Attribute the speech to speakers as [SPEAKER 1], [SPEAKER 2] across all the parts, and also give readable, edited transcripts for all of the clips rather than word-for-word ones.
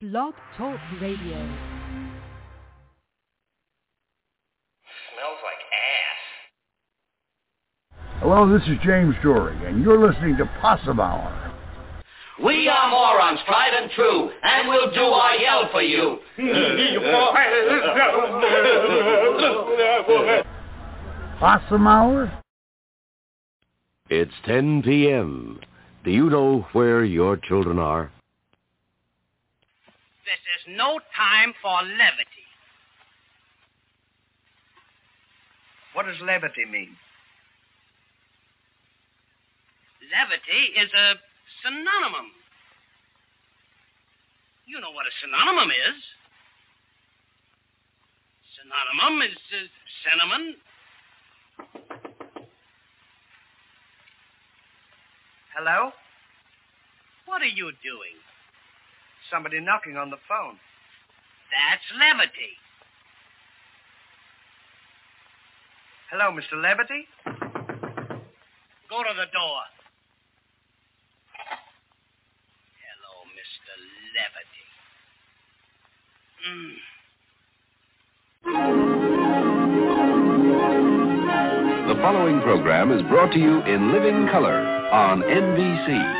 [SPEAKER 1] Blog Talk Radio.
[SPEAKER 2] Smells like ass.
[SPEAKER 3] Hello, this is James Dory, and you're listening to Possum Hour.
[SPEAKER 2] We are morons, tried and true, and we'll do our yell for you.
[SPEAKER 3] Possum Hour?
[SPEAKER 4] It's 10 p.m. Do you know where your children are?
[SPEAKER 5] This is no time for levity.
[SPEAKER 6] What does levity mean?
[SPEAKER 5] Levity is a synonym. You know what a synonym is. Synonym is cinnamon.
[SPEAKER 6] Hello?
[SPEAKER 5] What are you doing?
[SPEAKER 6] Somebody knocking on the phone.
[SPEAKER 5] That's levity.
[SPEAKER 6] Hello, Mr. Levity?
[SPEAKER 5] Go to the door. Hello, Mr. Levity.
[SPEAKER 7] The following program is brought to you in living color on NBC.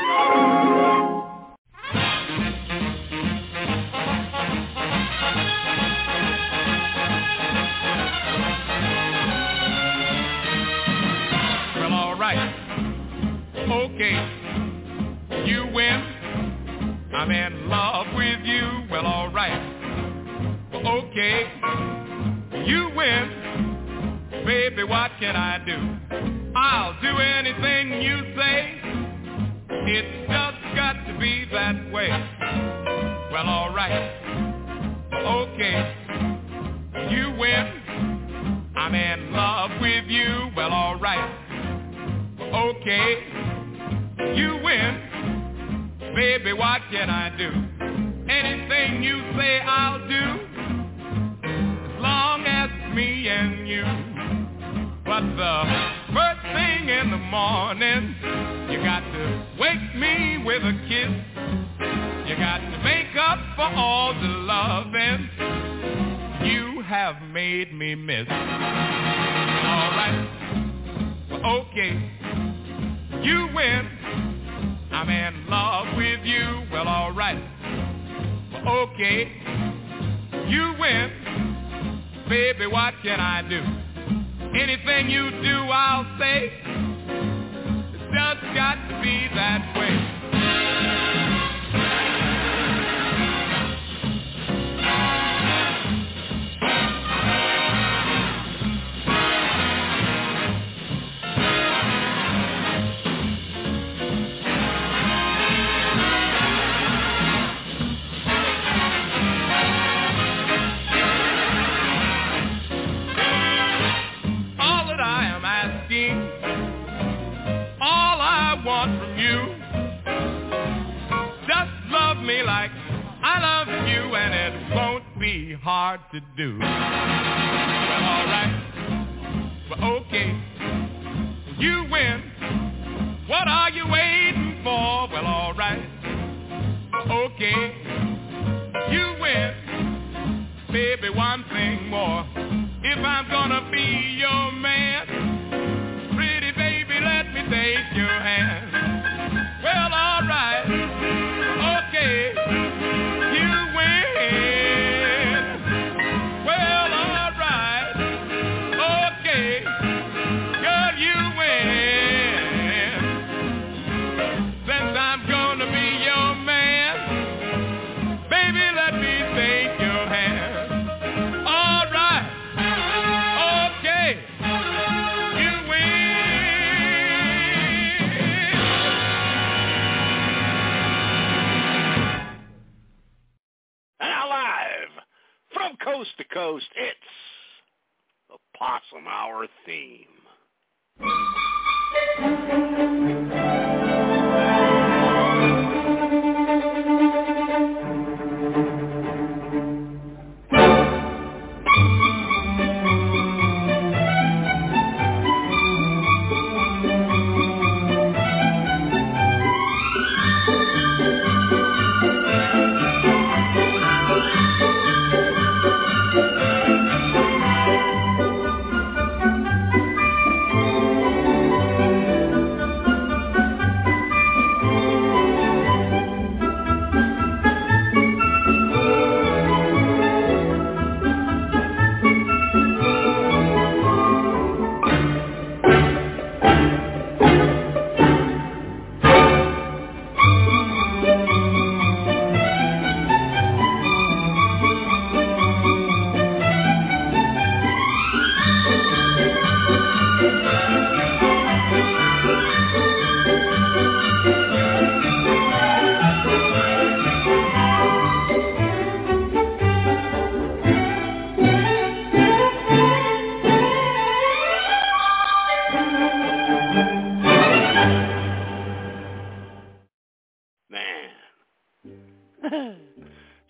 [SPEAKER 8] Okay, you win. I'm in love with you. Well, all right. Okay, you win. Baby, what can I do? I'll do anything you say. It's just got to be that way. Well, all right. Okay, you win. I'm in love with you. Well, all right. Okay, you win. Baby, what can I do? Anything you say I'll do, as long as it's me and you. But the first thing in the morning, you got to wake me with a kiss. You got to make up for all the loving you have made me miss. All right, well, okay, you win. I'm in love with you. Well, all right. Well, okay, you win. Baby, what can I do? Anything you do, I'll say. It's just got to be that way. All I want from you, just love me like I love you, and it won't be hard to do. Well, all right, well, okay, you win. What are you waiting for? Well, all right, okay, you win. Baby, one thing more, if I'm gonna be your man, pretty baby, let me take your hand. Well, all right, okay, you win. Well, all right, okay, girl, you win. Since I'm gonna be your man, baby, let me take your hand. All right, okay, you win.
[SPEAKER 9] Now live from coast to coast, it's the Possum Hour theme.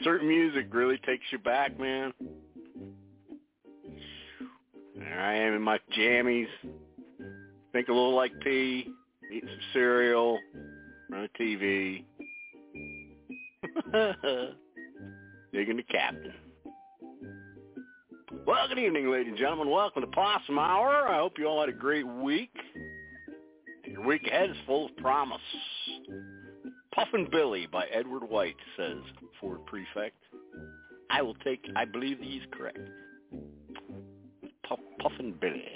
[SPEAKER 9] Certain music really takes you back, man. There I am in my jammies. Think a little like P. Eating some cereal. On the TV. Digging the captain. Well, good evening, ladies and gentlemen. Welcome to Possum Hour. I hope you all had a great week. Your week ahead is full of promise. Puffin' Billy by Edward White, says Ford Prefect. I believe he's correct. Puffin' Billy.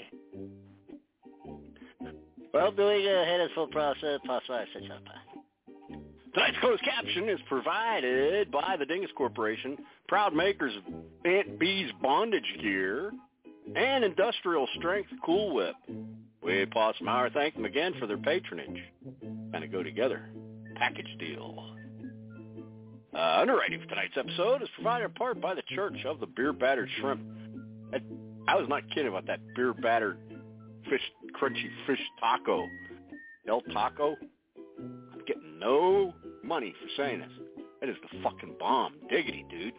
[SPEAKER 9] Well, Billy, ahead is full process. Tonight's closed caption is provided by the Dingus Corporation, proud makers of Aunt Bee's bondage gear and industrial strength Cool Whip. We at Possum Hour thank them again for their patronage. Kind of go together. Package deal. Underwriting for tonight's episode is provided in part by the Church of the Beer Battered Shrimp. I was not kidding about that beer battered crunchy fish taco. El Taco. I'm getting no money for saying this. That is the fucking bomb. Diggity, dude.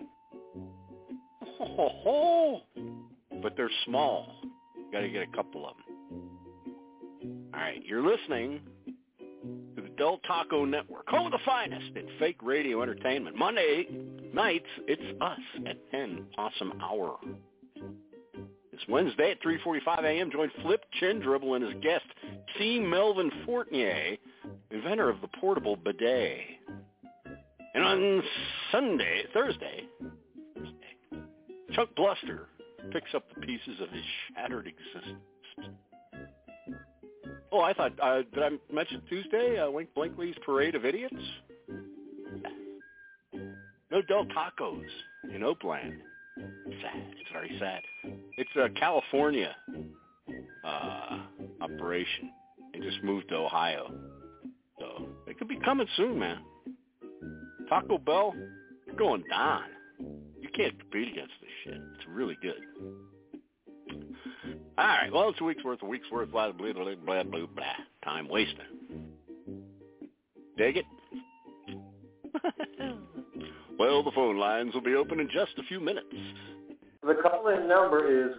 [SPEAKER 9] But they're small. You gotta get a couple of them. All right, you're listening to the Del Taco Network, home of the finest in fake radio entertainment. Monday nights, it's us at 10 Possum Hour. This Wednesday at 3:45 a.m., join Flip Chin-Dribble and his guest, C. Melvin Fortnier, inventor of the portable bidet. And on Thursday, Chuck Bluster picks up the pieces of his shattered existence. Oh, I thought, did I mention Tuesday, Wink Blinkley's Parade of Idiots? No Del Tacos in Oakland. Sad. It's very sad. It's a California operation. They just moved to Ohio. So they could be coming soon, man. Taco Bell, you're going down. You can't compete against this shit. It's really good. All right, well, it's a week's worth, blah, blah, blah, blah, blah, blah. Time wasting. Dig it? Well, the phone lines will be open in just a few minutes.
[SPEAKER 1] The call-in number is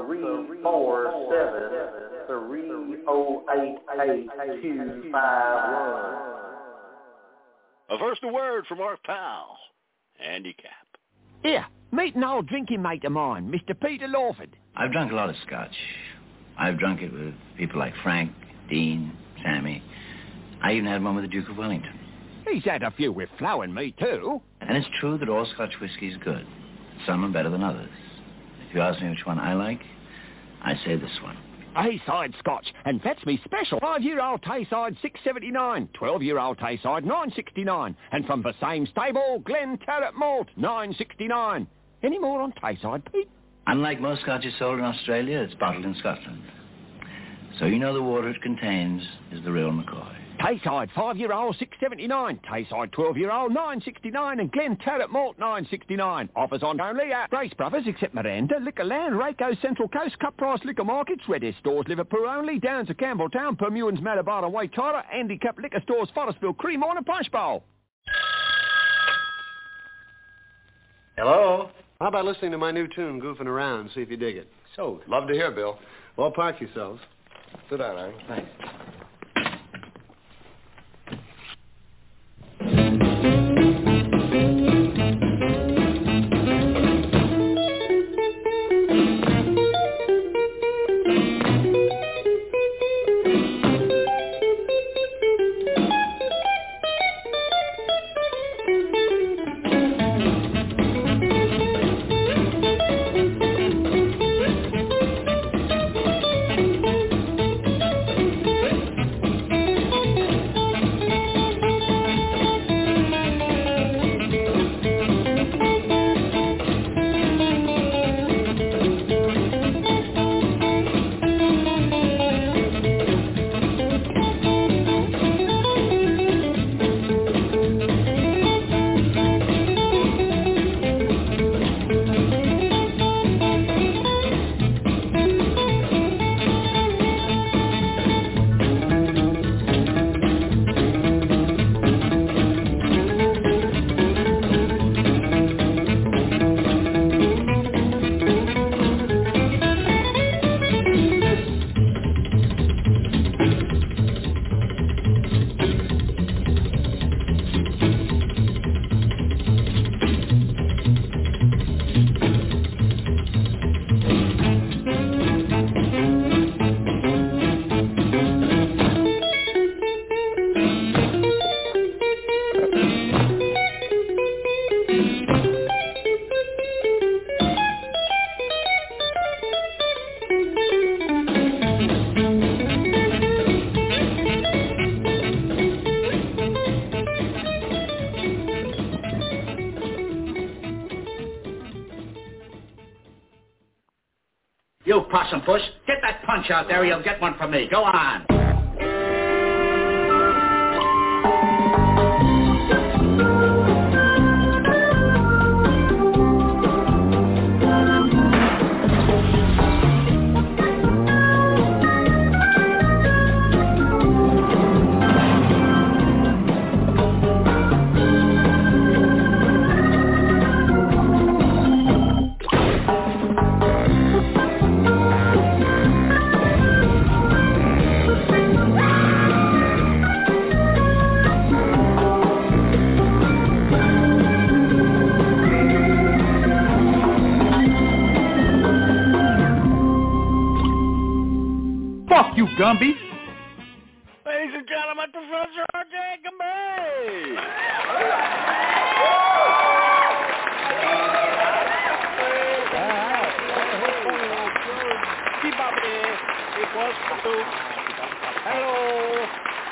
[SPEAKER 1] 347-308-8251.
[SPEAKER 9] First, a word from our pal, Andy Cap.
[SPEAKER 10] Here, meet an old drinking mate of mine, Mr. Peter Lawford.
[SPEAKER 11] I've drunk a lot of scotch. I've drunk it with people like Frank, Dean, Sammy. I even had one with the Duke of Wellington.
[SPEAKER 10] He's had a few with Flo and me, too.
[SPEAKER 11] And it's true that all Scotch whiskey is good. Some are better than others. If you ask me which one I like, I say this one.
[SPEAKER 10] Tayside Scotch, and that's me special. 5-year-old Tayside, $6.79. 12-year-old Tayside, $9.69. And from the same stable, Glen Tarrant Malt, $9.69. Any more on Tayside, Pete?
[SPEAKER 11] Unlike most scotches sold in Australia, it's bottled in Scotland. So you know the water it contains is the real McCoy.
[SPEAKER 10] Tayside 5-year-old, $6.79. Tayside 12-year-old, $9.69. And Glen Tarrant Malt, $9.69. Offers on only at Grace Brothers, except Miranda, Liquorland, Rayco, Central Coast, Cut Price Liquor Markets, Red Air Stores, Liverpool only, Downs of Campbelltown, Permewans, Malabar and Waitara, Handicap Liquor Stores, Forestville, Cremorne and Punch Bowl.
[SPEAKER 12] Hello? How about listening to my new tune, Goofing Around, see if you dig it?
[SPEAKER 13] So, love to hear, Bill.
[SPEAKER 12] Well, park yourselves.
[SPEAKER 13] Sit down, Larry.
[SPEAKER 12] Thanks.
[SPEAKER 11] You possum puss, get that punch out there or you'll get one from me. Go on.
[SPEAKER 10] Fuck you, Gumby.
[SPEAKER 9] Ladies and gentlemen, Professor R.J. Gumby. Hello.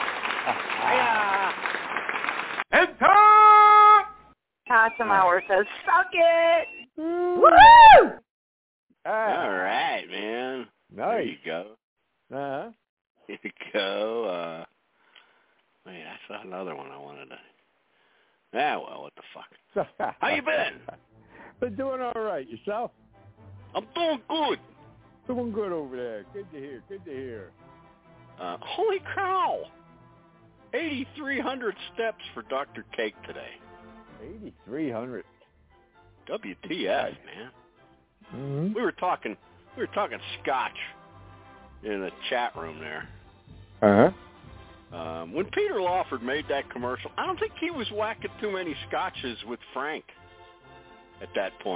[SPEAKER 10] Enter!
[SPEAKER 14] Tomauer says, suck it. Woo!
[SPEAKER 9] All right, man. There you go.
[SPEAKER 10] Uh-huh.
[SPEAKER 9] Here you go. Wait, I saw another one I wanted to... well, what the fuck? How you been?
[SPEAKER 10] Been doing all right. Yourself?
[SPEAKER 9] I'm doing good.
[SPEAKER 10] Doing good over there. Good to hear. Good to hear.
[SPEAKER 9] Holy cow. 8,300 steps for Dr. Cake today.
[SPEAKER 10] 8,300.
[SPEAKER 9] WTF, man.
[SPEAKER 10] Mm-hmm.
[SPEAKER 9] We were talking scotch in the chat room there.
[SPEAKER 10] Uh-huh.
[SPEAKER 9] When Peter Lawford made that commercial, I don't think he was whacking too many scotches with Frank at that point.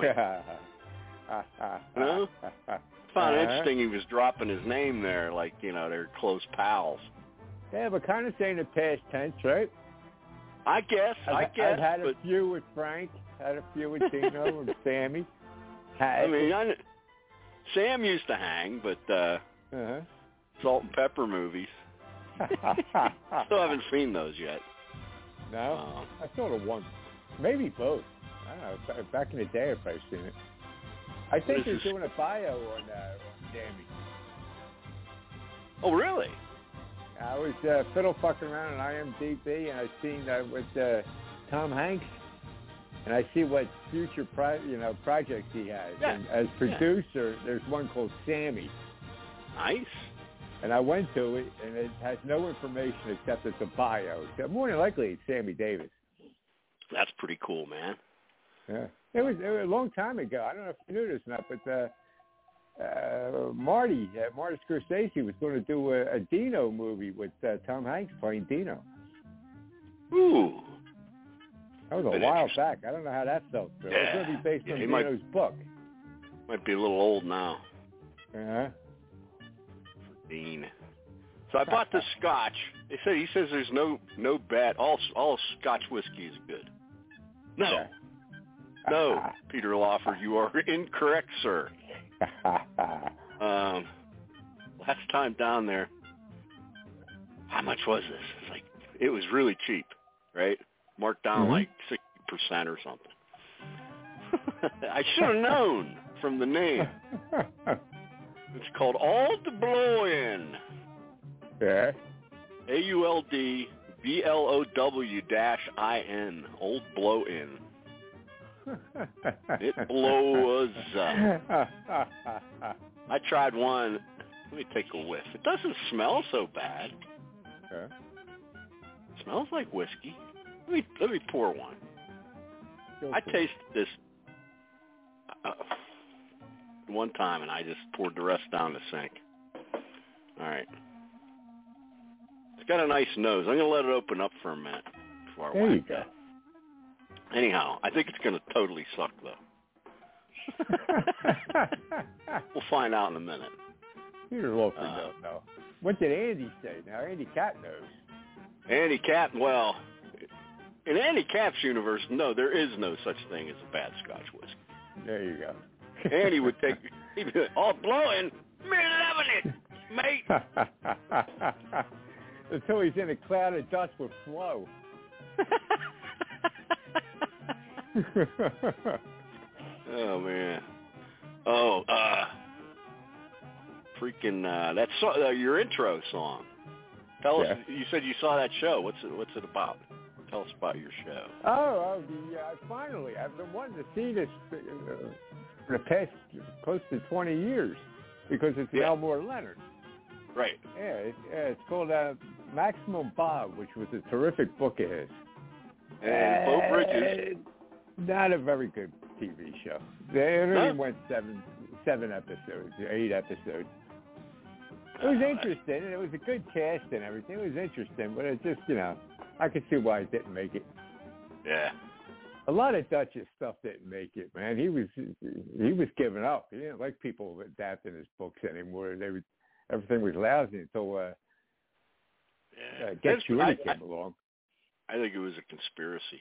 [SPEAKER 9] No? Found it interesting he was dropping his name there, like, they're close pals.
[SPEAKER 10] Yeah, but kind of saying the past tense, right?
[SPEAKER 9] I guess.
[SPEAKER 10] I've had a few with Frank, had a few with Dino and Sammy.
[SPEAKER 9] Sam used to hang, but Salt and Pepper movies. Still haven't seen those yet.
[SPEAKER 10] No? I saw the one. Maybe both. I don't know. Back in the day, I've probably seen it. I think they're doing a bio on Sammy.
[SPEAKER 9] Oh, really?
[SPEAKER 10] I was fiddle fucking around on IMDb, and I seen with Tom Hanks, and I see what future projects he has.
[SPEAKER 9] Yeah.
[SPEAKER 10] And as producer, there's one called Sammy.
[SPEAKER 9] Nice.
[SPEAKER 10] And I went to it, and it has no information except it's a bio. So more than likely, it's Sammy Davis.
[SPEAKER 9] That's pretty cool, man.
[SPEAKER 10] Yeah. It was a long time ago. I don't know if you knew this or not, but Marty Scorsese was going to do a Dino movie with Tom Hanks playing Dino.
[SPEAKER 9] Ooh.
[SPEAKER 10] That was a while back. I don't know how that felt. So
[SPEAKER 9] yeah.
[SPEAKER 10] It's going to be based on Dino's book.
[SPEAKER 9] Might be a little old now.
[SPEAKER 10] Uh-huh.
[SPEAKER 9] Dean. So I bought this scotch. He says there's no bad. All Scotch whiskey is good. No.
[SPEAKER 10] Yeah.
[SPEAKER 9] No, Peter Lawford, you are incorrect, sir. Last time down there, how much was this? It was really cheap, right? Marked down like 60% or something. I should have known from the name. It's called Old Blow-In.
[SPEAKER 10] Yeah.
[SPEAKER 9] AULDBLOW-IN. Old Blow-In. It blows. I tried one. Let me take a whiff. It doesn't smell so bad.
[SPEAKER 10] Okay.
[SPEAKER 9] It smells like whiskey. Let me pour one. I tasted this one time, and I just poured the rest down the sink. All right. It's got a nice nose. I'm going to let it open up for a minute before I
[SPEAKER 10] There you go.
[SPEAKER 9] Anyhow, I think it's going to totally suck, though. We'll find out in a minute.
[SPEAKER 10] Peter Lawford don't know. What did Andy say? Now, Andy Capp knows.
[SPEAKER 9] Andy Capp, well, in Andy Capp's universe, no, there is no such thing as a bad Scotch whiskey.
[SPEAKER 10] There you go.
[SPEAKER 9] Andy would he'd be like, oh, blowing, me loving it, mate.
[SPEAKER 10] Until he's in a cloud of dust with Flo.
[SPEAKER 9] Oh, man. Oh, freaking that's your intro song. Tell us. You said you saw that show. What's it about? Tell us about your show.
[SPEAKER 15] Finally, I've been wanting to see this for the past close to 20 years because it's Elmore Leonard.
[SPEAKER 9] Right.
[SPEAKER 15] Yeah, it's called Maximum Bob, which was a terrific book of his.
[SPEAKER 9] And Bo Bridges.
[SPEAKER 15] Not a very good TV show. They only went 7 episodes, 8 episodes. It was interesting, and it was a good cast and everything. It was interesting, but it just, I could see why it didn't make it.
[SPEAKER 9] Yeah.
[SPEAKER 15] A lot of Dutch's stuff didn't make it, man. He was giving up. He didn't like people adapting his books anymore. Everything was lousy until Get Shorty came along.
[SPEAKER 9] I think it was a conspiracy.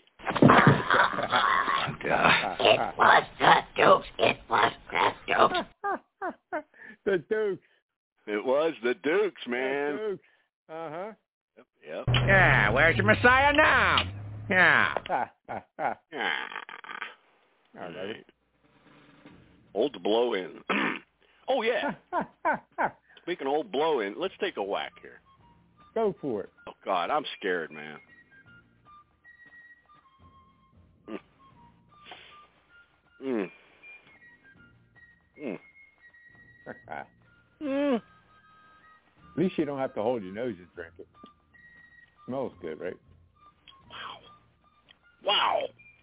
[SPEAKER 2] It was the Dukes. It was the Dukes.
[SPEAKER 15] The Dukes.
[SPEAKER 9] It was the Dukes, man.
[SPEAKER 15] The Dukes. Uh-huh.
[SPEAKER 9] Yep.
[SPEAKER 10] Yeah, where's the Messiah now? Yeah.
[SPEAKER 9] All right. Old blow-in. Oh, yeah. Speaking of old blow-in, let's take a whack here.
[SPEAKER 15] Go for it.
[SPEAKER 9] Oh, God, I'm scared, man.
[SPEAKER 15] At least you don't have to hold your nose and drink it. Smells good, right?
[SPEAKER 9] Wow.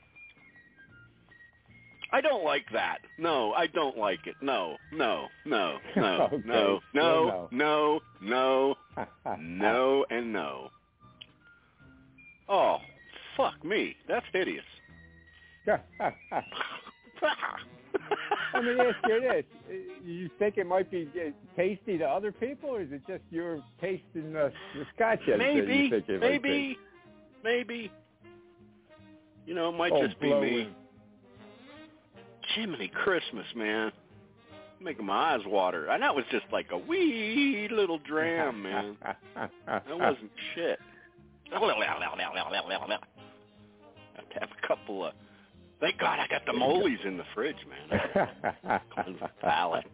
[SPEAKER 9] I don't like that. No, I don't like it. No. Okay. No, and no. Oh, fuck me. That's hideous.
[SPEAKER 15] Let me ask you this. You think it might be tasty to other people, or is it just your taste in the scotch?
[SPEAKER 9] Maybe. It might just be me. Jiminy Christmas, man. Making my eyes water. And that was just like a wee little dram, man. That wasn't shit. I have to have a couple of... Thank God I got the Molies in the fridge, man. Cleanse the palate.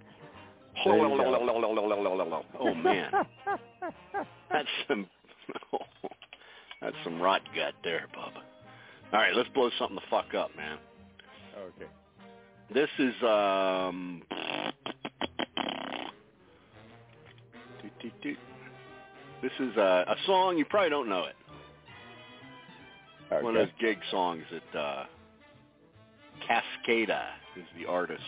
[SPEAKER 9] Oh, man. That's some rot gut there, Bubba. All right, let's blow something the fuck up, man.
[SPEAKER 15] Okay.
[SPEAKER 9] This is a song, you probably don't know it.
[SPEAKER 15] Okay.
[SPEAKER 9] One of those gig songs that Cascada is the artist.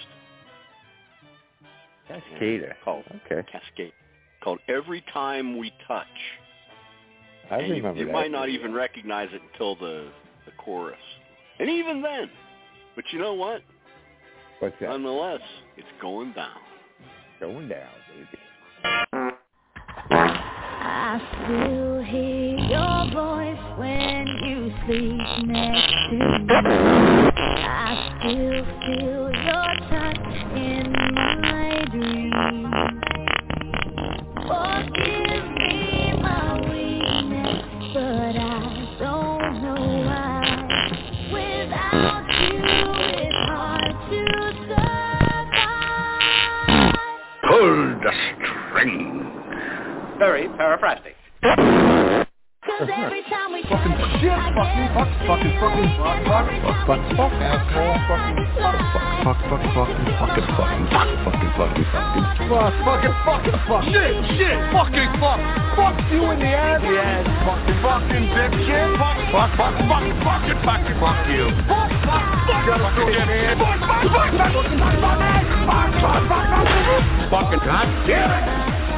[SPEAKER 15] Cascada.
[SPEAKER 9] Cascade. Called Every Time We Touch.
[SPEAKER 15] I remember
[SPEAKER 9] you
[SPEAKER 15] that.
[SPEAKER 9] might not even recognize it until the chorus. And even then. But you know what?
[SPEAKER 15] What's that?
[SPEAKER 9] Nonetheless, it's going down.
[SPEAKER 15] Going down, baby.
[SPEAKER 16] I still hear your voice when you sleep next to me. I still feel your touch in my dreams. Forgive me my weakness, but I don't know why. Without you, it's hard to survive.
[SPEAKER 3] Pull the string.
[SPEAKER 13] Very paraphrastic.
[SPEAKER 16] Cause every time we
[SPEAKER 3] Fucking shit, fucking fuck, fucking fucking fuck, fuck, fuck, fuck, fuck, asshole, fucking fuck, fuck, fuck, fucking fucking fucking fuck, fucking fucking fucking fuck, fucking fucking fuck, shit, fucking fuck, fuck you in the ass, fucking dipshit, fuck, fucking fuck you, fuck, fucking goddamn it.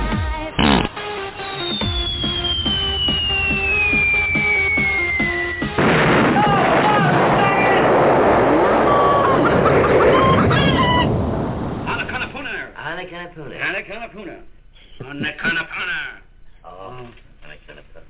[SPEAKER 5] Anakanapuna. Anakanapuna. Oh, Anakanapuna.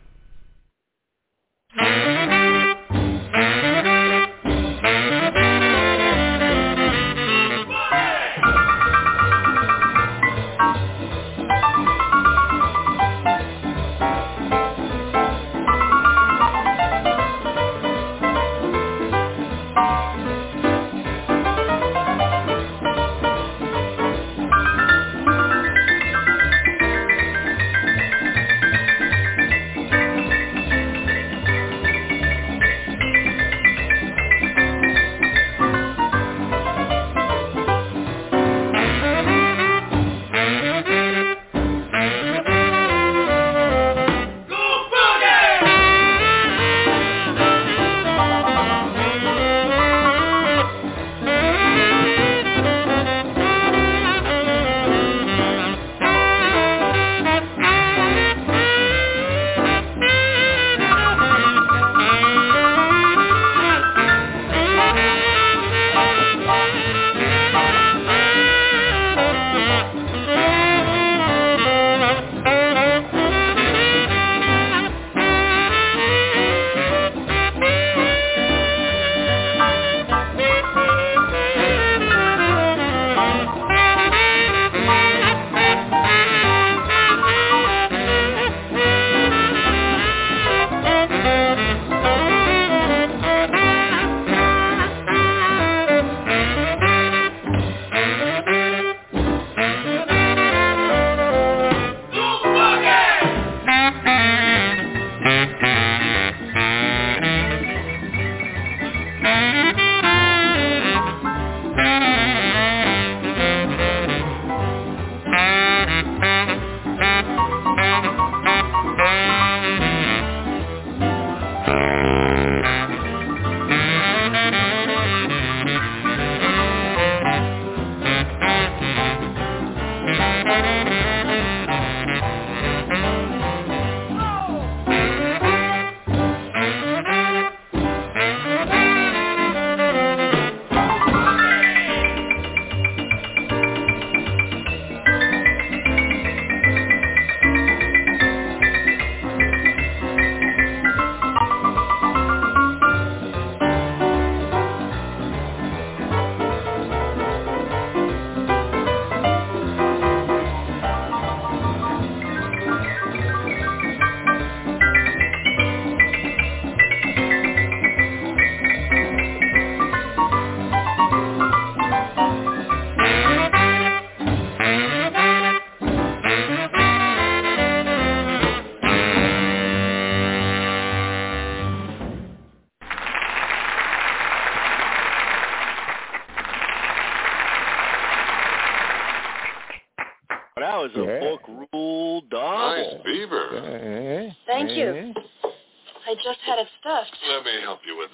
[SPEAKER 9] That was a book rule double.
[SPEAKER 17] Nice beaver.
[SPEAKER 18] Thank you. I just had it stuffed.
[SPEAKER 17] Let me help you with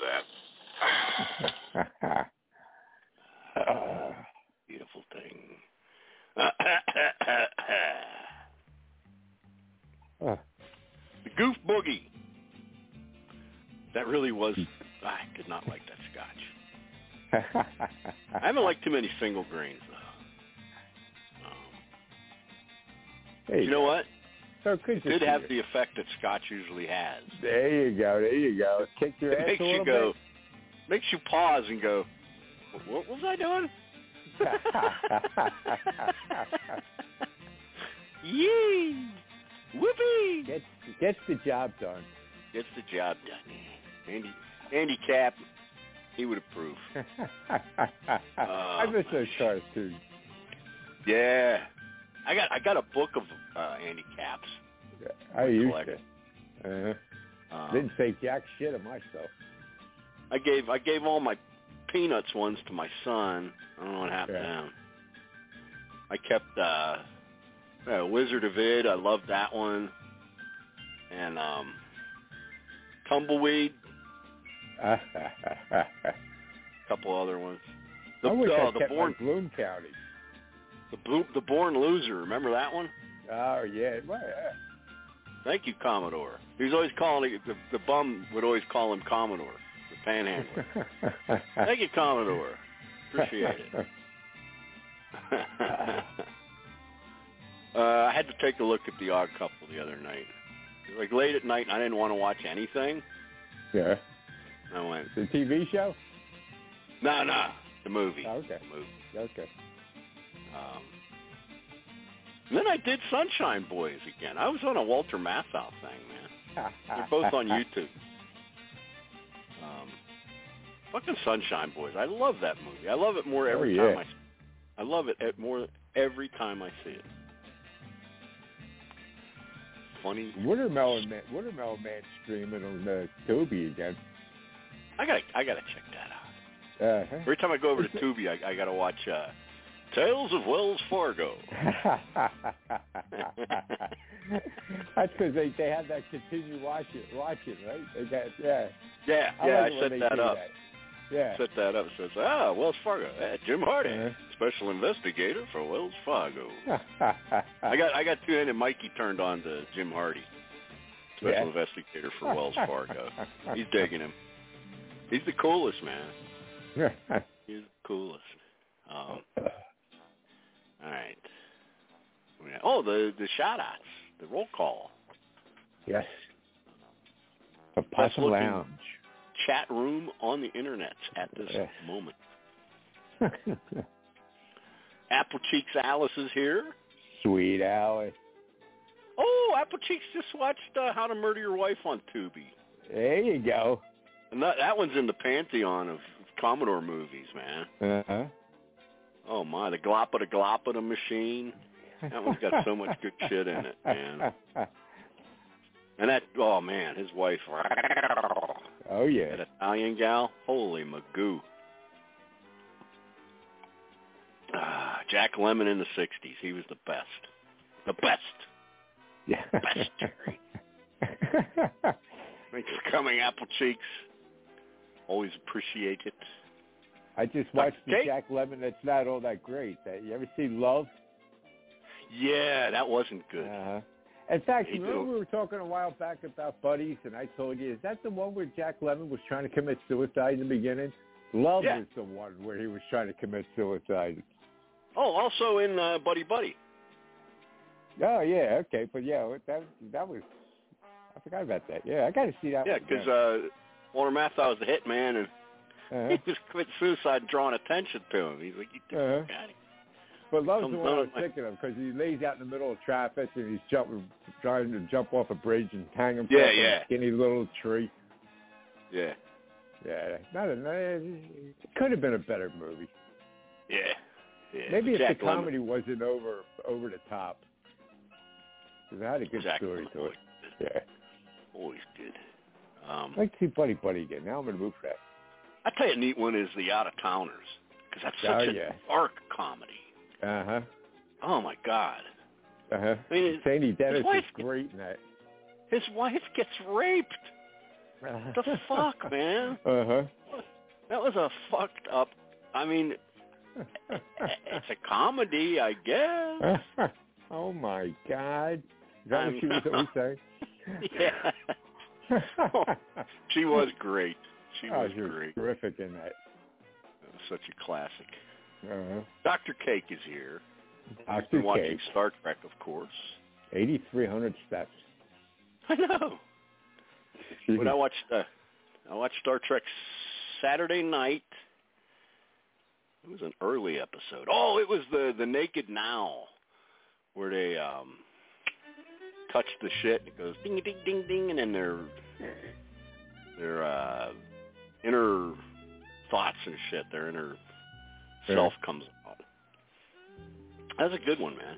[SPEAKER 17] that.
[SPEAKER 9] Beautiful thing. The Goof Boogie. That really was... I did not like that scotch. I haven't liked too many single grains, though. You know what?
[SPEAKER 15] So
[SPEAKER 9] it did have the effect that scotch usually has.
[SPEAKER 15] There you go. Kick your ass
[SPEAKER 9] makes
[SPEAKER 15] a little
[SPEAKER 9] you go,
[SPEAKER 15] bit.
[SPEAKER 9] Makes you pause and go, what was I doing? Yee! Whoopee!
[SPEAKER 15] Gets the job done.
[SPEAKER 9] Gets the job done. Andy Cap, he would approve.
[SPEAKER 15] I miss those cartoons.
[SPEAKER 9] Yeah. I got a book of Andy Caps.
[SPEAKER 15] I used to. Didn't say jack shit of myself.
[SPEAKER 9] I gave all my Peanuts ones to my son. I don't know what happened to them. I kept Wizard of Id. I loved that one. And Tumbleweed. A couple other ones.
[SPEAKER 15] I wish I
[SPEAKER 9] the
[SPEAKER 15] kept
[SPEAKER 9] Born
[SPEAKER 15] Bloom County.
[SPEAKER 9] The Born Loser. Remember that one?
[SPEAKER 15] Oh yeah. Well, yeah.
[SPEAKER 9] Thank you, Commodore. He was always calling it, the bum would always call him Commodore, the panhandler. Thank you, Commodore. Appreciate it. I had to take a look at The Odd Couple the other night. Like late at night, and I didn't want to watch anything.
[SPEAKER 15] Yeah.
[SPEAKER 9] I went.
[SPEAKER 15] The TV show?
[SPEAKER 9] No, the movie.
[SPEAKER 15] Oh, okay.
[SPEAKER 9] The movie.
[SPEAKER 15] Okay.
[SPEAKER 9] Then I did Sunshine Boys again. I was on a Walter Matthau thing, man. They're both on YouTube. Fucking Sunshine Boys. I love that movie. I love it more every time I love it more every time I see it. Funny.
[SPEAKER 15] Watermelon Man streaming on Tubi again.
[SPEAKER 9] I gotta check that out. Every time I go over to Tubi, I gotta watch Tales of Wells Fargo.
[SPEAKER 15] That's because they have that continue watching, right? They got,
[SPEAKER 9] Yeah,
[SPEAKER 15] I
[SPEAKER 9] set that up.
[SPEAKER 15] Yeah.
[SPEAKER 9] Set that up. So it's, Wells Fargo. Jim Hardy, special investigator for Wells Fargo. I got two-handed Mikey turned on to Jim Hardy, special investigator for Wells Fargo. He's digging him. He's the coolest, man. He's the coolest. All right. Oh, the shout-outs, the roll call.
[SPEAKER 15] Yes. The Possum Lounge.
[SPEAKER 9] Chat room on the internet at this moment. Apple Cheeks Alice is here.
[SPEAKER 15] Sweet Alice.
[SPEAKER 9] Oh, Apple Cheeks just watched How to Murder Your Wife on Tubi.
[SPEAKER 15] There you go.
[SPEAKER 9] And that one's in the pantheon of Commodore movies, man.
[SPEAKER 15] Uh-huh.
[SPEAKER 9] Oh, my, the Gloppa machine. That one's got so much good shit in it, man. And that, oh, man, his wife.
[SPEAKER 15] Oh, yeah.
[SPEAKER 9] That Italian gal. Holy Magoo. Jack Lemmon in the 60s. He was the best. The best.
[SPEAKER 15] Yeah.
[SPEAKER 9] Best. Thanks for coming, Apple Cheeks. Always appreciate it.
[SPEAKER 15] I just watched the Jack Lemmon that's not all that great. You ever see Love?
[SPEAKER 9] Yeah, that wasn't good.
[SPEAKER 15] Uh-huh. In fact, remember we were talking a while back about Buddies, and I told you, is that the one where Jack Lemmon was trying to commit suicide in the beginning? Love was the one where he was trying to commit suicide.
[SPEAKER 9] Oh, also in Buddy Buddy.
[SPEAKER 15] Oh, yeah, okay. But, yeah, that was... I forgot about that. Yeah, I got to see that one.
[SPEAKER 9] Yeah, because Walter Matthau was the hitman, and he just committed suicide drawing attention to him. He's like, you got it.
[SPEAKER 15] But Love's the one I was thinking of because he lays out in the middle of traffic and he's trying to jump off a bridge and hang himself on a skinny little tree.
[SPEAKER 9] Yeah.
[SPEAKER 15] Yeah. It could have been a better movie.
[SPEAKER 9] Yeah.
[SPEAKER 15] Maybe if the comedy wasn't over the top. Because it had a good story to it. Yeah.
[SPEAKER 9] Always did.
[SPEAKER 15] I'd like to see Buddy Buddy again. Now I'm going to move for that.
[SPEAKER 9] I tell you a neat one is The Out-of-Towners because that's such a dark comedy.
[SPEAKER 15] Uh-huh.
[SPEAKER 9] Oh, my God.
[SPEAKER 15] Uh-huh.
[SPEAKER 9] I mean,
[SPEAKER 15] Sandy Dennis is great in that.
[SPEAKER 9] His wife gets raped. The fuck, man?
[SPEAKER 15] Uh-huh.
[SPEAKER 9] That was a fucked up... I mean, it's a comedy, I guess.
[SPEAKER 15] Oh, my God. Is that what she was always saying?
[SPEAKER 9] Yeah. She was great. She was great.
[SPEAKER 15] Terrific in that.
[SPEAKER 9] That was such a classic.
[SPEAKER 15] Uh-huh.
[SPEAKER 9] Dr. Cake is here.
[SPEAKER 15] Dr.
[SPEAKER 9] Been watching
[SPEAKER 15] Cake.
[SPEAKER 9] Star Trek, of course.
[SPEAKER 15] 8,300 steps.
[SPEAKER 9] I know. But I watched Star Trek Saturday night. It was an early episode. Oh, it was the Naked Now, where they touch the shit and it goes ding ding ding ding, and then their inner thoughts and shit, their inner self comes out. That's a good one, man.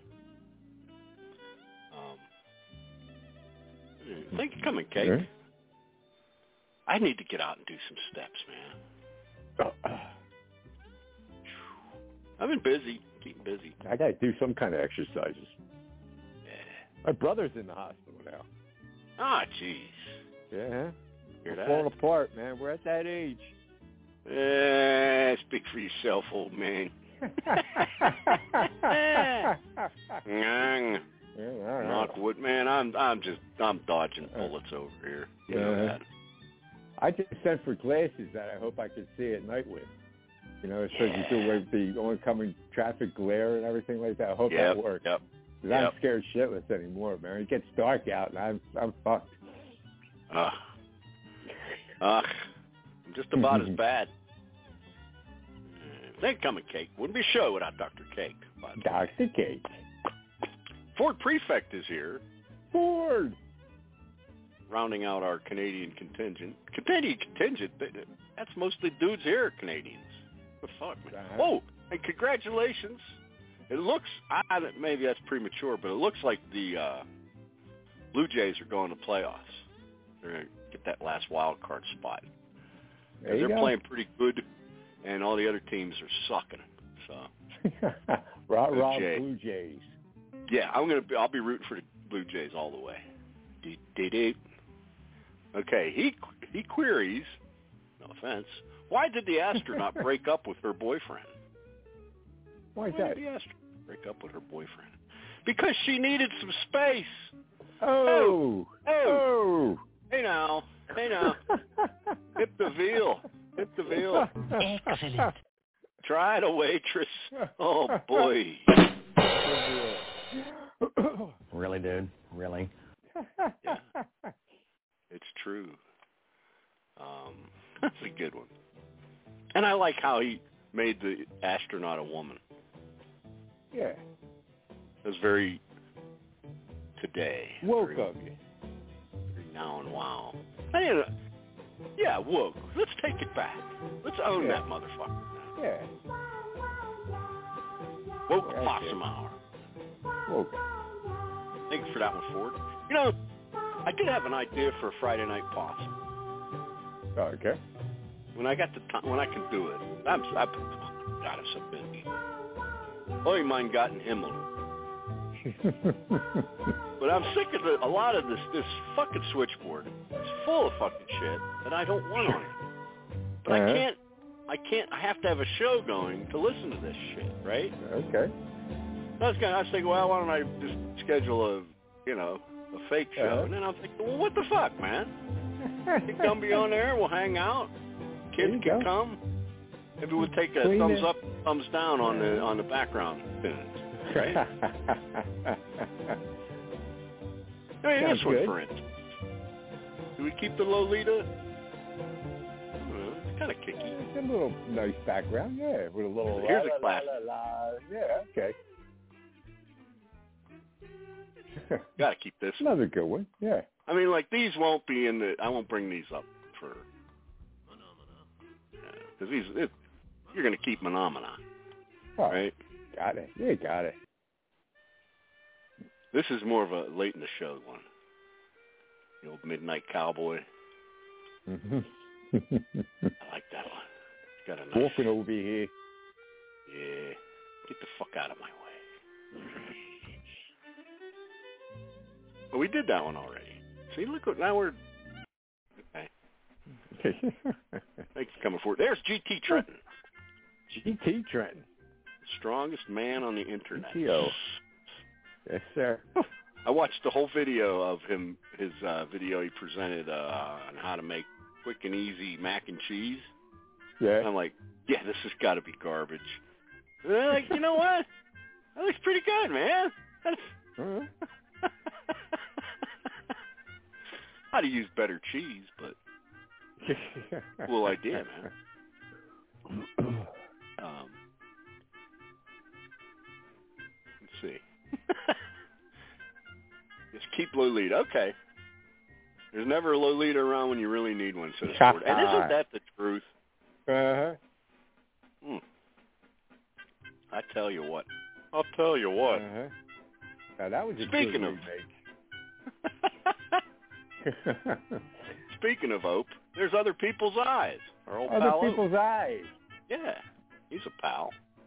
[SPEAKER 9] Thank you, coming, Cake.
[SPEAKER 15] Yeah.
[SPEAKER 9] I need to get out and do some steps, man. I've been busy, keeping busy.
[SPEAKER 15] I got to do some kind of exercises.
[SPEAKER 9] Yeah.
[SPEAKER 15] My brother's in the hospital now.
[SPEAKER 9] Ah, jeez.
[SPEAKER 15] Yeah.
[SPEAKER 9] Hear
[SPEAKER 15] We're
[SPEAKER 9] that?
[SPEAKER 15] falling apart, man. We're at that age.
[SPEAKER 9] Speak for yourself, old man. Knock wood, man. I'm dodging bullets over here. You know that.
[SPEAKER 15] I just sent for glasses that I hope I can see at night with. You know, so you do away with the oncoming traffic glare and everything like that. I hope that works.
[SPEAKER 9] Yep.
[SPEAKER 15] Because I'm scared shitless anymore, man. It gets dark out, and I'm fucked.
[SPEAKER 9] I'm just about as bad. Thank you, coming, Cake. Wouldn't be a show without Dr. Cake.
[SPEAKER 15] Dr. Cake.
[SPEAKER 9] Ford Prefect is here.
[SPEAKER 15] Ford!
[SPEAKER 9] Rounding out our Canadian contingent. Canadian contingent? That's mostly dudes here, Canadians. What the fuck, man? Oh, and congratulations. It looks, maybe that's premature, but it looks like the Blue Jays are going to playoffs. They're going to get that last wild card spot. They're playing pretty good, and all the other teams are sucking. So,
[SPEAKER 15] Rah, Blue Jays.
[SPEAKER 9] Yeah, I'll be rooting for the Blue Jays all the way. Okay, he queries, no offense, why did the astronaut break up with her boyfriend?
[SPEAKER 15] Why is that?
[SPEAKER 9] Why did the astronaut break up with her boyfriend? Because she needed some space.
[SPEAKER 15] Oh.
[SPEAKER 9] Hey now. Hit the veal.
[SPEAKER 2] Excellent.
[SPEAKER 9] Tried a waitress. Oh, boy.
[SPEAKER 5] Really, dude? Really?
[SPEAKER 9] Yeah. It's true. That's a good one. And I like how he made the astronaut a woman.
[SPEAKER 15] Yeah.
[SPEAKER 9] It was very today.
[SPEAKER 15] Woke of you.
[SPEAKER 9] Very now and wow. Yeah, woke. Let's take it back. Let's own that motherfucker.
[SPEAKER 15] Yeah.
[SPEAKER 9] Woke Possum Hour.
[SPEAKER 15] Woke.
[SPEAKER 9] Thank you for that one, Ford. You know, I did have an idea for a Friday night possum.
[SPEAKER 15] Oh, okay.
[SPEAKER 9] When I got the time, when I can do it, God, I'm so busy. Oh, mind gotten Himmel. But I'm sick of a lot of this fucking switchboard. It's full of fucking shit that I don't want on it. But I can't. I have to have a show going to listen to this shit, right?
[SPEAKER 15] Okay.
[SPEAKER 9] I was thinking, well, why don't I just schedule a fake show? And then I'm thinking, well, what the fuck, man? You come be on there, we'll hang out. Kids can come. Maybe we'll take a thumbs up, thumbs down on the background tunes, right? I mean, this one, for instance. Do we keep the Lolita? It's kind of kicky.
[SPEAKER 15] It's a little nice background, yeah, with a little.
[SPEAKER 9] Here's a classic.
[SPEAKER 15] Yeah, okay.
[SPEAKER 9] Got to keep this.
[SPEAKER 15] Another good one, yeah.
[SPEAKER 9] I mean, like, these won't be in the... I won't bring these up for... Because you're going to keep Phenomena, right?
[SPEAKER 15] Got it. Yeah, got it.
[SPEAKER 9] This is more of a late in the show one. The old Midnight Cowboy.
[SPEAKER 15] Mm-hmm.
[SPEAKER 9] I like that one. It's got a nice...
[SPEAKER 15] Walking over here.
[SPEAKER 9] Yeah. Get the fuck out of my way. Well, we did that one already. See, look, now we're... Okay. Thanks for coming forward. There's G.T. Trenton.
[SPEAKER 15] G.T. Trenton.
[SPEAKER 9] Strongest man on the internet.
[SPEAKER 15] GTO. Yes, sir.
[SPEAKER 9] I watched the whole video of him, his video he presented on how to make quick and easy mac and cheese.
[SPEAKER 15] Yeah.
[SPEAKER 9] And I'm like, yeah, this has got to be garbage. And they're like, you know what? That looks pretty good, man. How to use better cheese, but cool idea, man. Let's see. Just keep Lolita. Okay. There's never a Lolita around when you really need one, says Ford. And isn't that the truth?
[SPEAKER 15] Uh-huh.
[SPEAKER 9] I tell you what. I'll tell you what.
[SPEAKER 15] Uh-huh. Now, that was a
[SPEAKER 9] Speaking
[SPEAKER 15] good remake.
[SPEAKER 9] Speaking of Ope, there's Other People's Eyes. Our old
[SPEAKER 15] Other
[SPEAKER 9] pal
[SPEAKER 15] People's
[SPEAKER 9] Ope.
[SPEAKER 15] Eyes.
[SPEAKER 9] Yeah, he's a pal.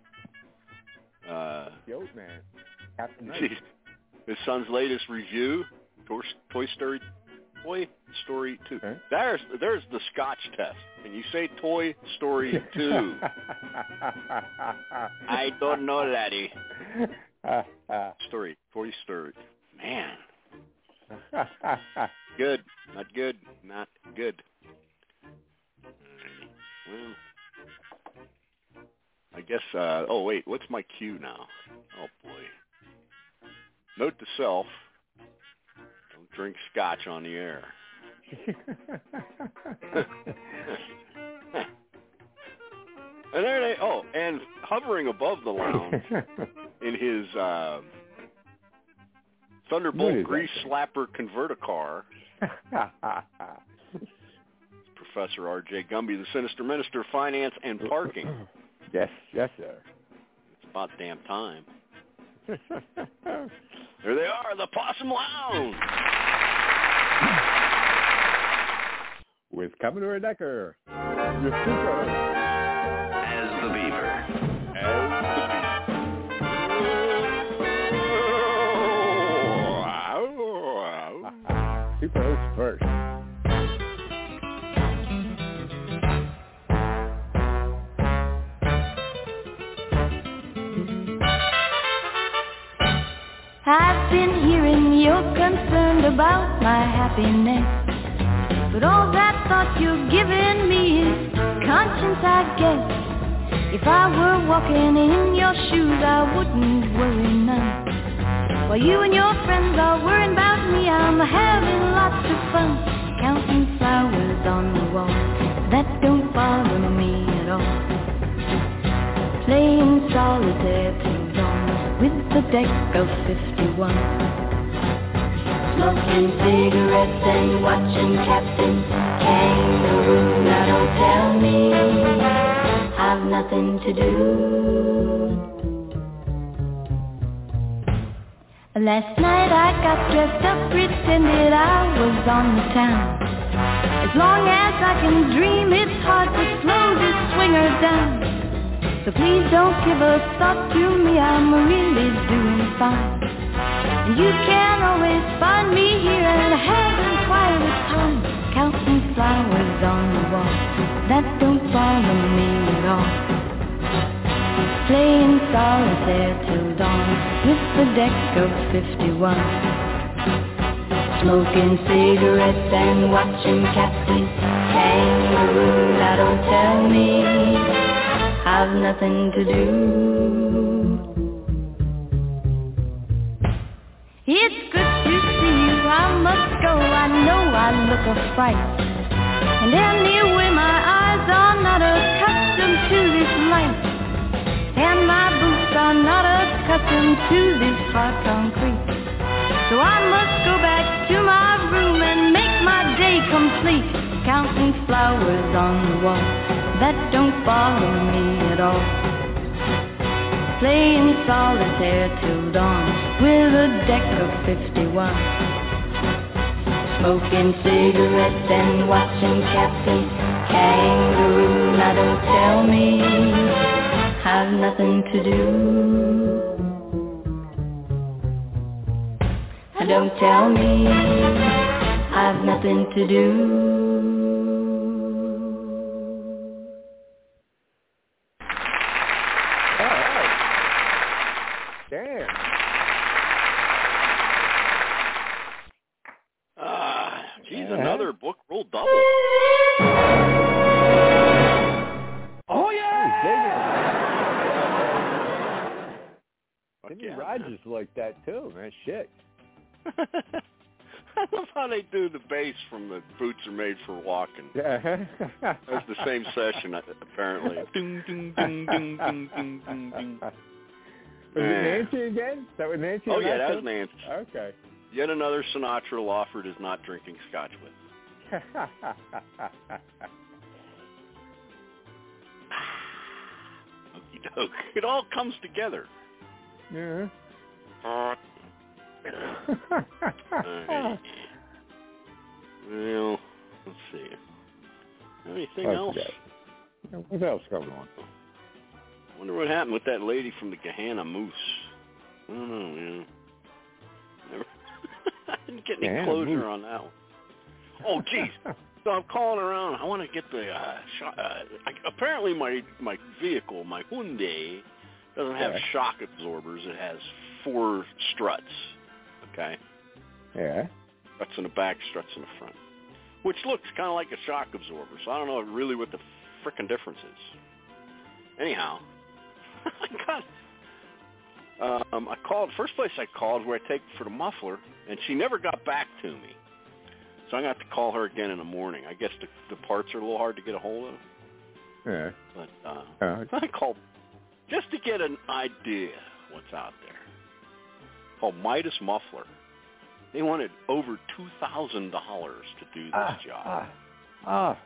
[SPEAKER 15] The Ope Man. Captain Knight.
[SPEAKER 9] His son's latest review, Toy Story 2. Okay. There's the Scotch test. Can you say Toy Story 2? I don't know, Laddie. Toy Story. Man. Good. Not good. Not good. Well, I guess, oh, wait. What's my cue now? Oh, boy. Note to self. Don't drink Scotch on the air. And there they, and hovering above the lounge in his Thunderbolt grease slapper converticar, Professor R.J. Gumby, the Sinister Minister of Finance and Parking.
[SPEAKER 15] Yes, sir.
[SPEAKER 9] It's about damn time. There they are, the Possum Lounge.
[SPEAKER 15] With Commodore Decker. Your super.
[SPEAKER 7] As the Beaver.
[SPEAKER 15] Super host first.
[SPEAKER 16] I've been hearing you're concerned about my happiness, but all that thought you're giving me is conscience, I guess. If I were walking in your shoes, I wouldn't worry none. While you and your friends are worrying about me, I'm having lots of fun, counting flowers on the wall. That don't bother me at all. Playing solitaire till dawn with the deck of 51. Smoking cigarettes and watching Captain Kangaroo. Now don't tell me I've nothing to do. Last night I got dressed up, pretended I was on the town. As long as I can dream, it's hard to slow this swinger down. So please don't give a thought to me, I'm really doing fine. And you can always find me here and having quite a time, counting flowers on the wall. That don't bother me at all. Playing solitaire till dawn with the deck of 51. Smoking cigarettes and watching Captain Kangaroo. Now don't tell me I've nothing to do. It's good to see you, I must go, I know I look a fright. And anyway my eyes are not accustomed to this light. And my boots are not accustomed to this hard concrete. So I must go back to my room and make my day complete, counting flowers on the wall. That don't bother me at all. Playing solitaire till dawn with a deck of 51. Smoking cigarettes and watching Captain Kangaroo. Now don't tell me I've nothing to do. Don't tell me I've nothing to do.
[SPEAKER 15] Damn.
[SPEAKER 9] Geez, another book roll double.
[SPEAKER 15] Oh, yeah! Jimmy Rogers like that, too, man. Shit.
[SPEAKER 9] I love how they do the bass from the Boots Are Made for Walking.
[SPEAKER 15] Yeah.
[SPEAKER 9] That's the same session, apparently. Ding, ding, ding, ding, ding, ding, ding, ding.
[SPEAKER 15] Was it Nancy again? Is that what Nancy?
[SPEAKER 9] Oh, yeah, that was Nancy.
[SPEAKER 15] Okay.
[SPEAKER 9] Yet another Sinatra Lawford is not drinking scotch with. Okie doke. It all comes together.
[SPEAKER 15] Yeah.
[SPEAKER 9] Right. Well, let's see. Anything else?
[SPEAKER 15] What else going on?
[SPEAKER 9] I wonder what happened with that lady from the Gahanna Moose. I don't know, man. Never. I didn't get any closure on that one. Oh, geez. So I'm calling around. I want to get the apparently my vehicle, my Hyundai, doesn't have shock absorbers. It has 4 struts. Okay?
[SPEAKER 15] Yeah.
[SPEAKER 9] Struts in the back, struts in the front. Which looks kind of like a shock absorber. So I don't know really what the frickin' difference is. Anyhow, I called. First place I called where I take for the muffler, and she never got back to me. So I'm going to have to call her again in the morning. I guess the parts are a little hard to get a hold of.
[SPEAKER 15] Yeah.
[SPEAKER 9] But I called just to get an idea what's out there. Called Midas Muffler. They wanted over $2,000 to do this job.
[SPEAKER 15] Oh.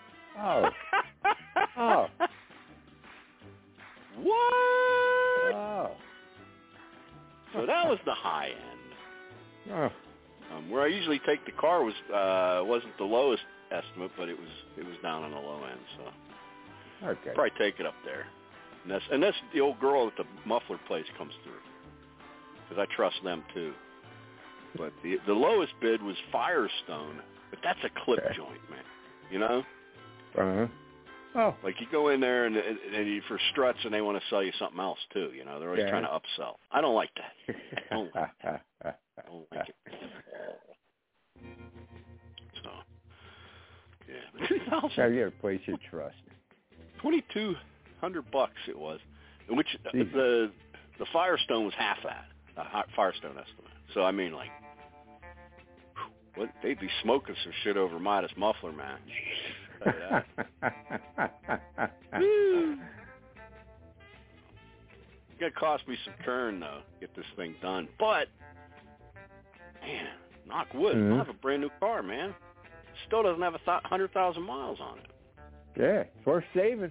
[SPEAKER 9] What?
[SPEAKER 15] Oh.
[SPEAKER 9] So that was the high end.
[SPEAKER 15] Oh.
[SPEAKER 9] Where I usually take the car wasn't the lowest estimate, but it was down on the low end. So
[SPEAKER 15] okay,
[SPEAKER 9] probably take it up there. And that's the old girl at the muffler place comes through, because I trust them too. But the lowest bid was Firestone, but that's a clip joint, man. You know?
[SPEAKER 15] Oh.
[SPEAKER 9] Like you go in there and you for struts, and they want to sell you something else too. You know, they're always trying to upsell. I don't like that. I don't like that. I don't like it. So, yeah.
[SPEAKER 15] Now you have a place you trust.
[SPEAKER 9] $2,200 it was, in which the Firestone was half that, the Firestone estimate. So I mean, like, what they'd be smoking some shit over Midas Muffler, man. It's gonna cost me some Kern though, get this thing done. But man, knock wood, I have a brand new car, man. Still doesn't have 100,000 miles on it.
[SPEAKER 15] Yeah, it's worth saving.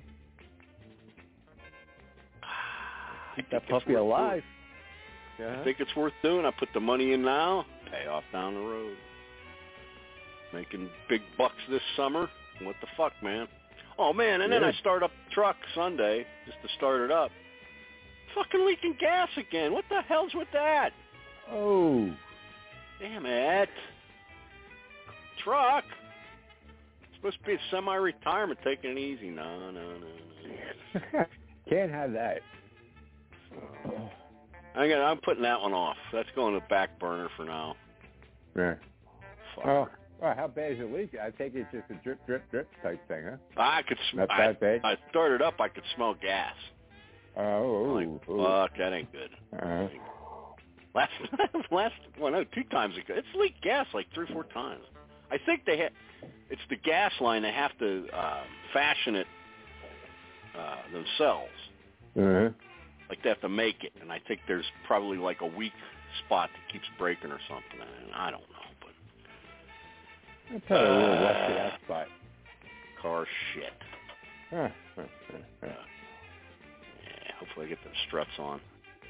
[SPEAKER 15] Keep that puppy alive.
[SPEAKER 9] I think it's worth doing. I put the money in now, pay off down the road. Making big bucks this summer. What the fuck, man? Oh, man, and then I start up the truck Sunday just to start it up. Fucking leaking gas again. What the hell's with that?
[SPEAKER 15] Oh.
[SPEAKER 9] Damn it. Truck. It's supposed to be a semi-retirement, taking it easy. No.
[SPEAKER 15] Can't have that.
[SPEAKER 9] I'm putting that one off. That's going to the back burner for now.
[SPEAKER 15] Yeah.
[SPEAKER 9] Fuck.
[SPEAKER 15] Oh, how bad is it leaking? I take it's just a drip, drip, drip type thing, huh?
[SPEAKER 9] I could smell.
[SPEAKER 15] Not that bad.
[SPEAKER 9] I started up. I could smell gas. Fuck, that ain't good. Two times ago. It's leaked gas like 3 or 4 times. I think it's the gas line. They have to fashion it themselves. Like they have to make it, and I think there's probably like a weak spot that keeps breaking or something. And I don't know, but
[SPEAKER 15] I'll tell you a little rusty that spot.
[SPEAKER 9] Car shit. Yeah, hopefully I get the struts on.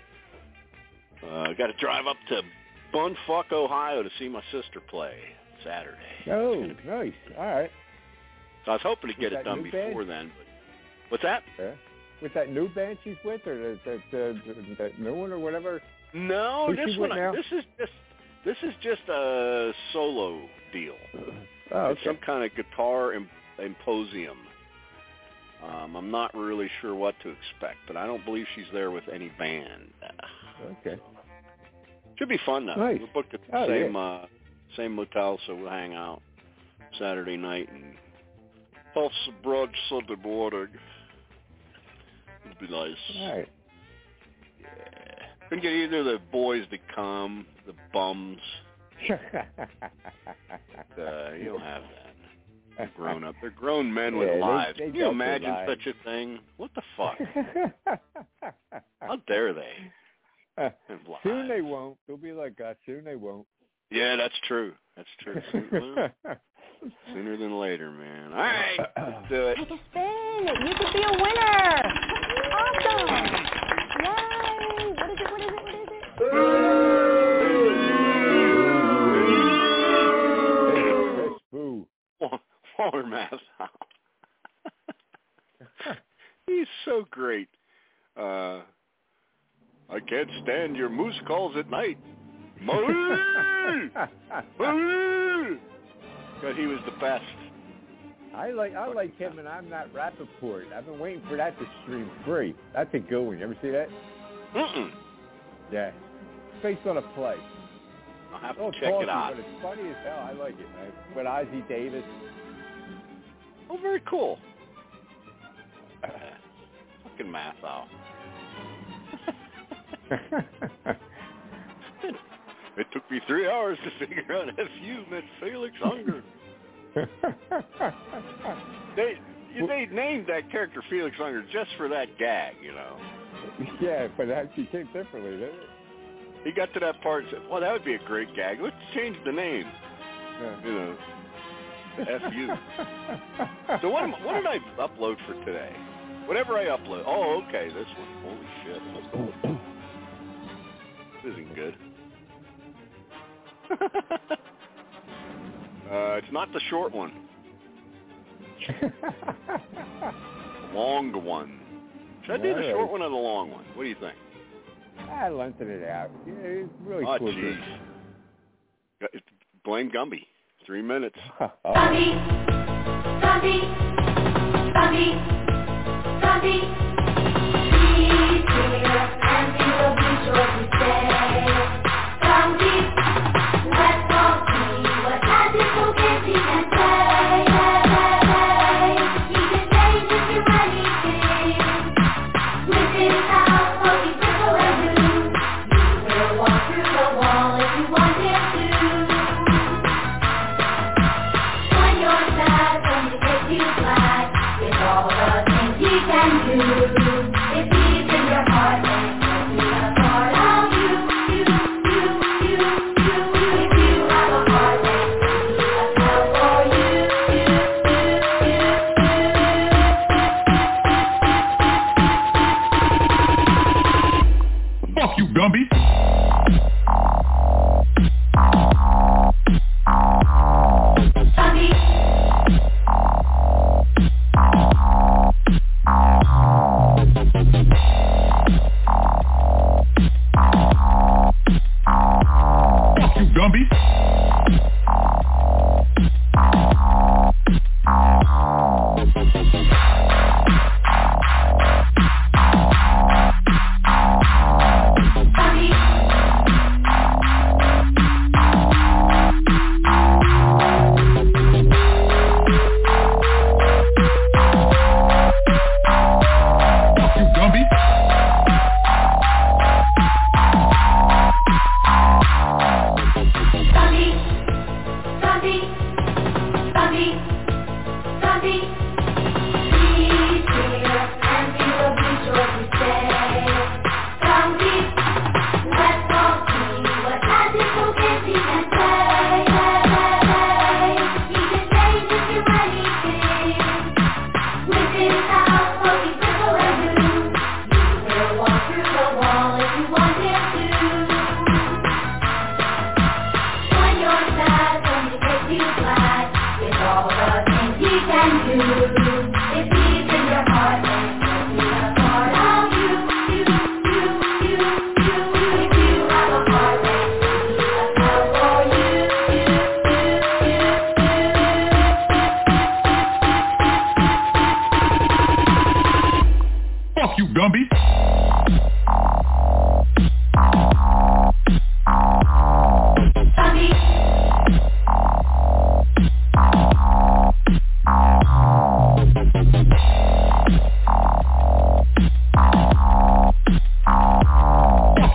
[SPEAKER 9] I got to drive up to Bumfuck, Ohio to see my sister play Saturday.
[SPEAKER 15] Oh, nice. All right.
[SPEAKER 9] So I was hoping to get it done before then. But what's that?
[SPEAKER 15] Yeah. With that new band she's with, or that new one, or whatever?
[SPEAKER 9] No, this This is just a solo deal.
[SPEAKER 15] Oh, okay.
[SPEAKER 9] It's some kind of guitar symposium. I'm not really sure what to expect, but I don't believe she's there with any band.
[SPEAKER 15] Okay.
[SPEAKER 9] Should be fun, though.
[SPEAKER 15] Nice.
[SPEAKER 9] We're booked at the same motel, so we'll hang out Saturday night and off some broad Sunday morning. It'll be nice.
[SPEAKER 15] All right.
[SPEAKER 9] Yeah. Couldn't get either of the boys to come, the bums. You don't have that. They're grown up. They're grown men with lives. Can you imagine such a thing? What the fuck? How dare they?
[SPEAKER 15] Soon they won't. They'll be like us. Soon they won't.
[SPEAKER 9] Yeah, that's true. That's true. Sooner than later, man. All right, let's do it.
[SPEAKER 16] Take a spin. You could be a winner. Awesome. Yay. What is it?
[SPEAKER 15] Boo.
[SPEAKER 9] Waller Math. He's so great. I can't stand your moose calls at night. Marie! Marie! God, he was the best.
[SPEAKER 15] I like him, and I'm not Rappaport. I've been waiting for that to stream free. That's a good one. You ever see that?
[SPEAKER 9] Mm-mm.
[SPEAKER 15] Yeah. It's based on a play.
[SPEAKER 9] I'll have to check it out.
[SPEAKER 15] But it's funny as hell. I like it, man. With Ozzie Davis.
[SPEAKER 9] Oh, very cool. Fucking math, though. It took me 3 hours to figure out FU meant Felix Unger. They named that character Felix Unger just for that gag, you know.
[SPEAKER 15] Yeah, but that he came differently, didn't it?
[SPEAKER 9] He got to that part and said, well, that would be a great gag. Let's change the name.
[SPEAKER 15] Yeah.
[SPEAKER 9] You know, FU. So what did I upload for today? Whatever I upload. Oh, okay, this one. Holy shit. This isn't good. It's not the short one. Long one. Should I do the short one or the long one? What do you think?
[SPEAKER 15] I lengthened it out. Yeah, it's really cool.
[SPEAKER 9] Oh, jeez. Blame Gumby. 3 minutes.
[SPEAKER 16] Gumby. Gumby. Gumby. Gumby. He's here and he will be sure to stay. Gumby. Let's all see what magic will get he can say. He can change into anything. With his house, he's simple and new. You will walk through the wall if you want him to. When you're sad, when he makes you glad, with all the things he can do. If he's in your heart, then he'll be a part of you. If you have a heart, then he'll be a spell for you.
[SPEAKER 8] Fuck you, Gumby.
[SPEAKER 16] Gumby.
[SPEAKER 8] Fuck you, Gumby.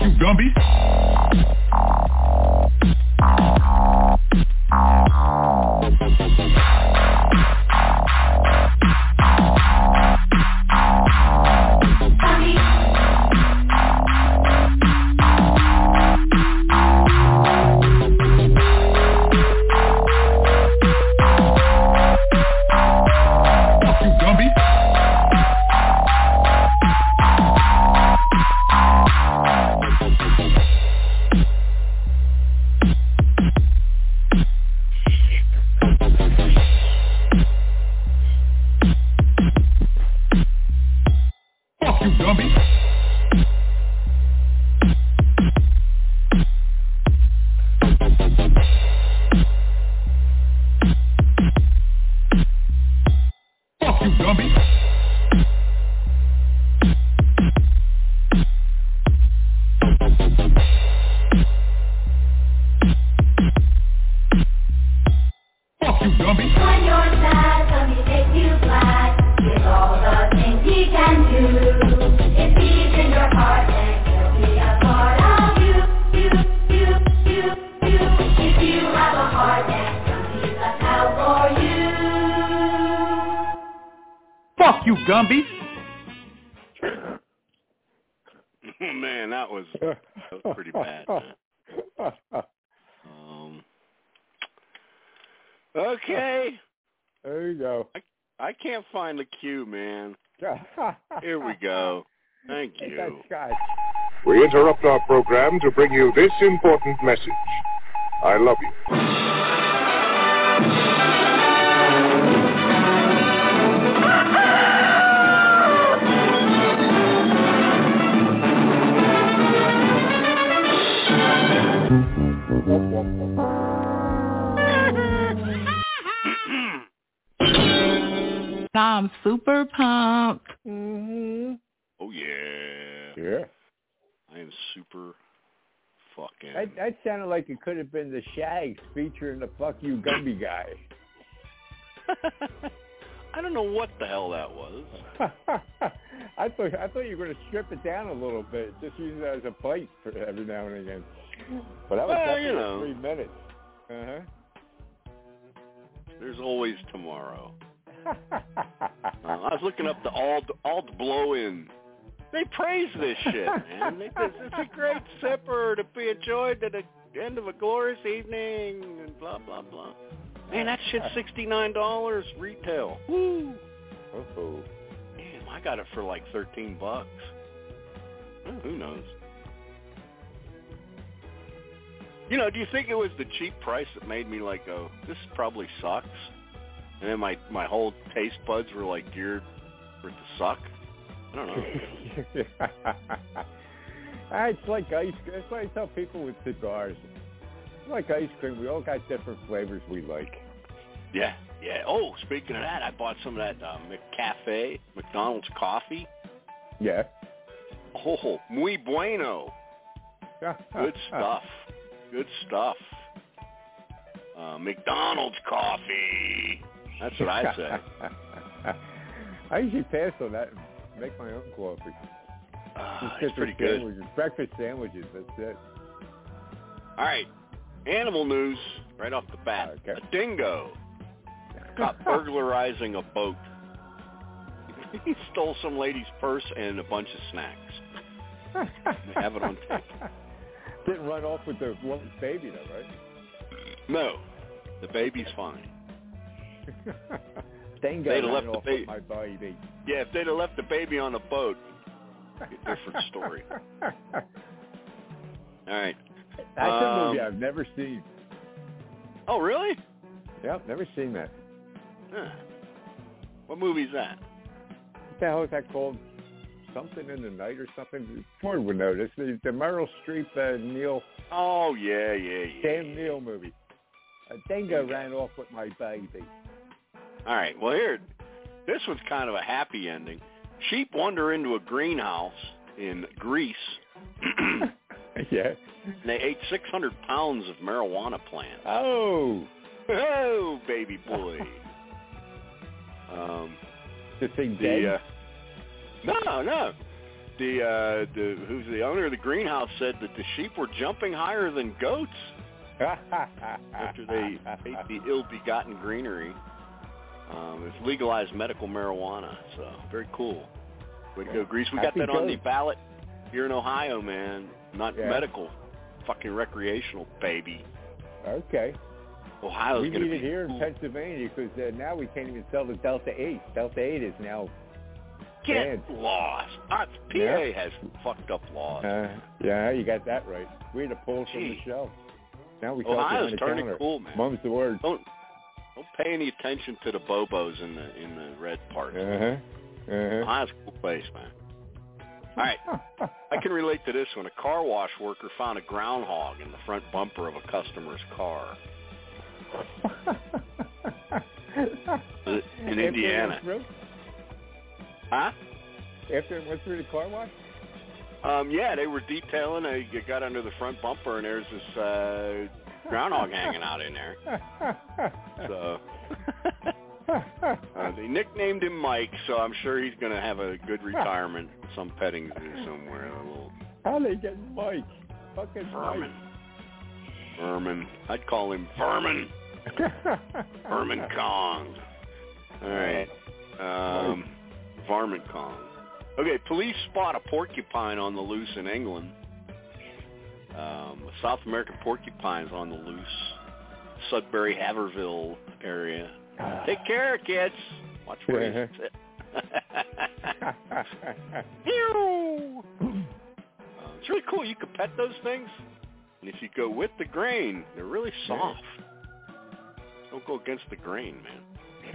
[SPEAKER 8] Fuck you, Gumby. Fuck you, Gumby.
[SPEAKER 9] Man, that was pretty bad. Okay.
[SPEAKER 15] There you go.
[SPEAKER 9] I can't find the cue, man. Here we go. Thank you.
[SPEAKER 15] That's Scott.
[SPEAKER 17] We interrupt our program to bring you this important message. I love you.
[SPEAKER 19] I'm super pumped.
[SPEAKER 15] Mm-hmm.
[SPEAKER 9] Oh, yeah.
[SPEAKER 15] Yeah.
[SPEAKER 9] I am super fucking...
[SPEAKER 15] That sounded like it could have been the Shags featuring the Fuck You Gumby guy.
[SPEAKER 9] I don't know what the hell that was.
[SPEAKER 15] I thought you were going to strip it down a little bit, just use it as a plate for every now and again. But that was definitely 3 minutes. Uh-huh.
[SPEAKER 9] There's always tomorrow. I was looking up the alt blow-in. They praise this shit, man. It's a great sipper to be enjoyed at the end of a glorious evening and blah, blah, blah. Man, that shit's $69 retail. Woo!
[SPEAKER 15] Oh.
[SPEAKER 9] Damn, I got it for like $13. Well, who knows? You know, do you think it was the cheap price that made me like go, this probably sucks? And then my whole taste buds were like geared for it to suck? I don't know.
[SPEAKER 15] It's like ice cream. That's why I tell people with cigars. It's like ice cream. We all got different flavors we like.
[SPEAKER 9] Yeah. Oh, speaking of that, I bought some of that McCafe, McDonald's coffee.
[SPEAKER 15] Yeah.
[SPEAKER 9] Oh, muy bueno. Good stuff. Good stuff. McDonald's coffee. That's what I say.
[SPEAKER 15] I usually pass on that and make my own coffee.
[SPEAKER 9] It's pretty good.
[SPEAKER 15] Breakfast sandwiches, that's it.
[SPEAKER 9] All right. Animal news right off the bat.
[SPEAKER 15] Okay.
[SPEAKER 9] A dingo caught burglarizing a boat. He stole some lady's purse and a bunch of snacks. They have it on tape.
[SPEAKER 15] Didn't run off with the woman's baby, though, right?
[SPEAKER 9] No. The baby's fine.
[SPEAKER 15] Dingo
[SPEAKER 9] they'd have
[SPEAKER 15] ran
[SPEAKER 9] left
[SPEAKER 15] off
[SPEAKER 9] the baby.
[SPEAKER 15] With my baby.
[SPEAKER 9] Yeah, if they'd have left the baby on the boat, a different story. All right.
[SPEAKER 15] That's a movie I've never seen.
[SPEAKER 9] Oh, really?
[SPEAKER 15] Yep, never seen that.
[SPEAKER 9] Huh. What movie is that?
[SPEAKER 15] What the hell is that called? Something in the Night or something? Ford would know this. The Meryl Streep, Neil.
[SPEAKER 9] Oh, yeah.
[SPEAKER 15] Sam Neill movie. A dingo ran off with my baby.
[SPEAKER 9] All right. Well, here, this was kind of a happy ending. Sheep wander into a greenhouse in Greece.
[SPEAKER 15] Yeah.
[SPEAKER 9] And they ate 600 pounds of marijuana plants.
[SPEAKER 15] Oh,
[SPEAKER 9] baby boy.
[SPEAKER 15] The thing dead?
[SPEAKER 9] No. who's the owner of the greenhouse said that the sheep were jumping higher than goats after they ate the ill-begotten greenery. It's legalized medical marijuana, so very cool. Way to go, Grease. We got that on the ballot here in Ohio, man. Not medical, fucking recreational, baby.
[SPEAKER 15] Okay.
[SPEAKER 9] Ohio's going to be
[SPEAKER 15] We need it here in Pennsylvania because now we can't even sell the Delta 8. Delta 8 is now
[SPEAKER 9] banned. Laws. PA has fucked up laws.
[SPEAKER 15] Yeah, you got that right. We had to pull from the shelf. Now we
[SPEAKER 9] Ohio's turning cool, man.
[SPEAKER 15] Mum's the word.
[SPEAKER 9] Don't pay any attention to the bobos in the red parts. Ohio's a cool place, man. All right. I can relate to this one. A car wash worker found a groundhog in the front bumper of a customer's car. In Indiana. Huh?
[SPEAKER 15] After it went through the car wash?
[SPEAKER 9] Yeah, they were detailing. They got under the front bumper, and there's this groundhog hanging out in there. So they nicknamed him Mike, so I'm sure he's going to have a good retirement, some petting zoo somewhere.
[SPEAKER 15] How they get Mike? Fucking
[SPEAKER 9] Vermin.
[SPEAKER 15] Mike.
[SPEAKER 9] Vermin. I'd call him Vermin. Vermin Kong. All right. Varmint Kong. Okay, police spot a porcupine on the loose in England. South American porcupines on the loose. Sudbury, Haverville area. Take care, kids. Watch where you sit. It's really cool. You can pet those things. And if you go with the grain, they're really soft. Don't go against the grain, man.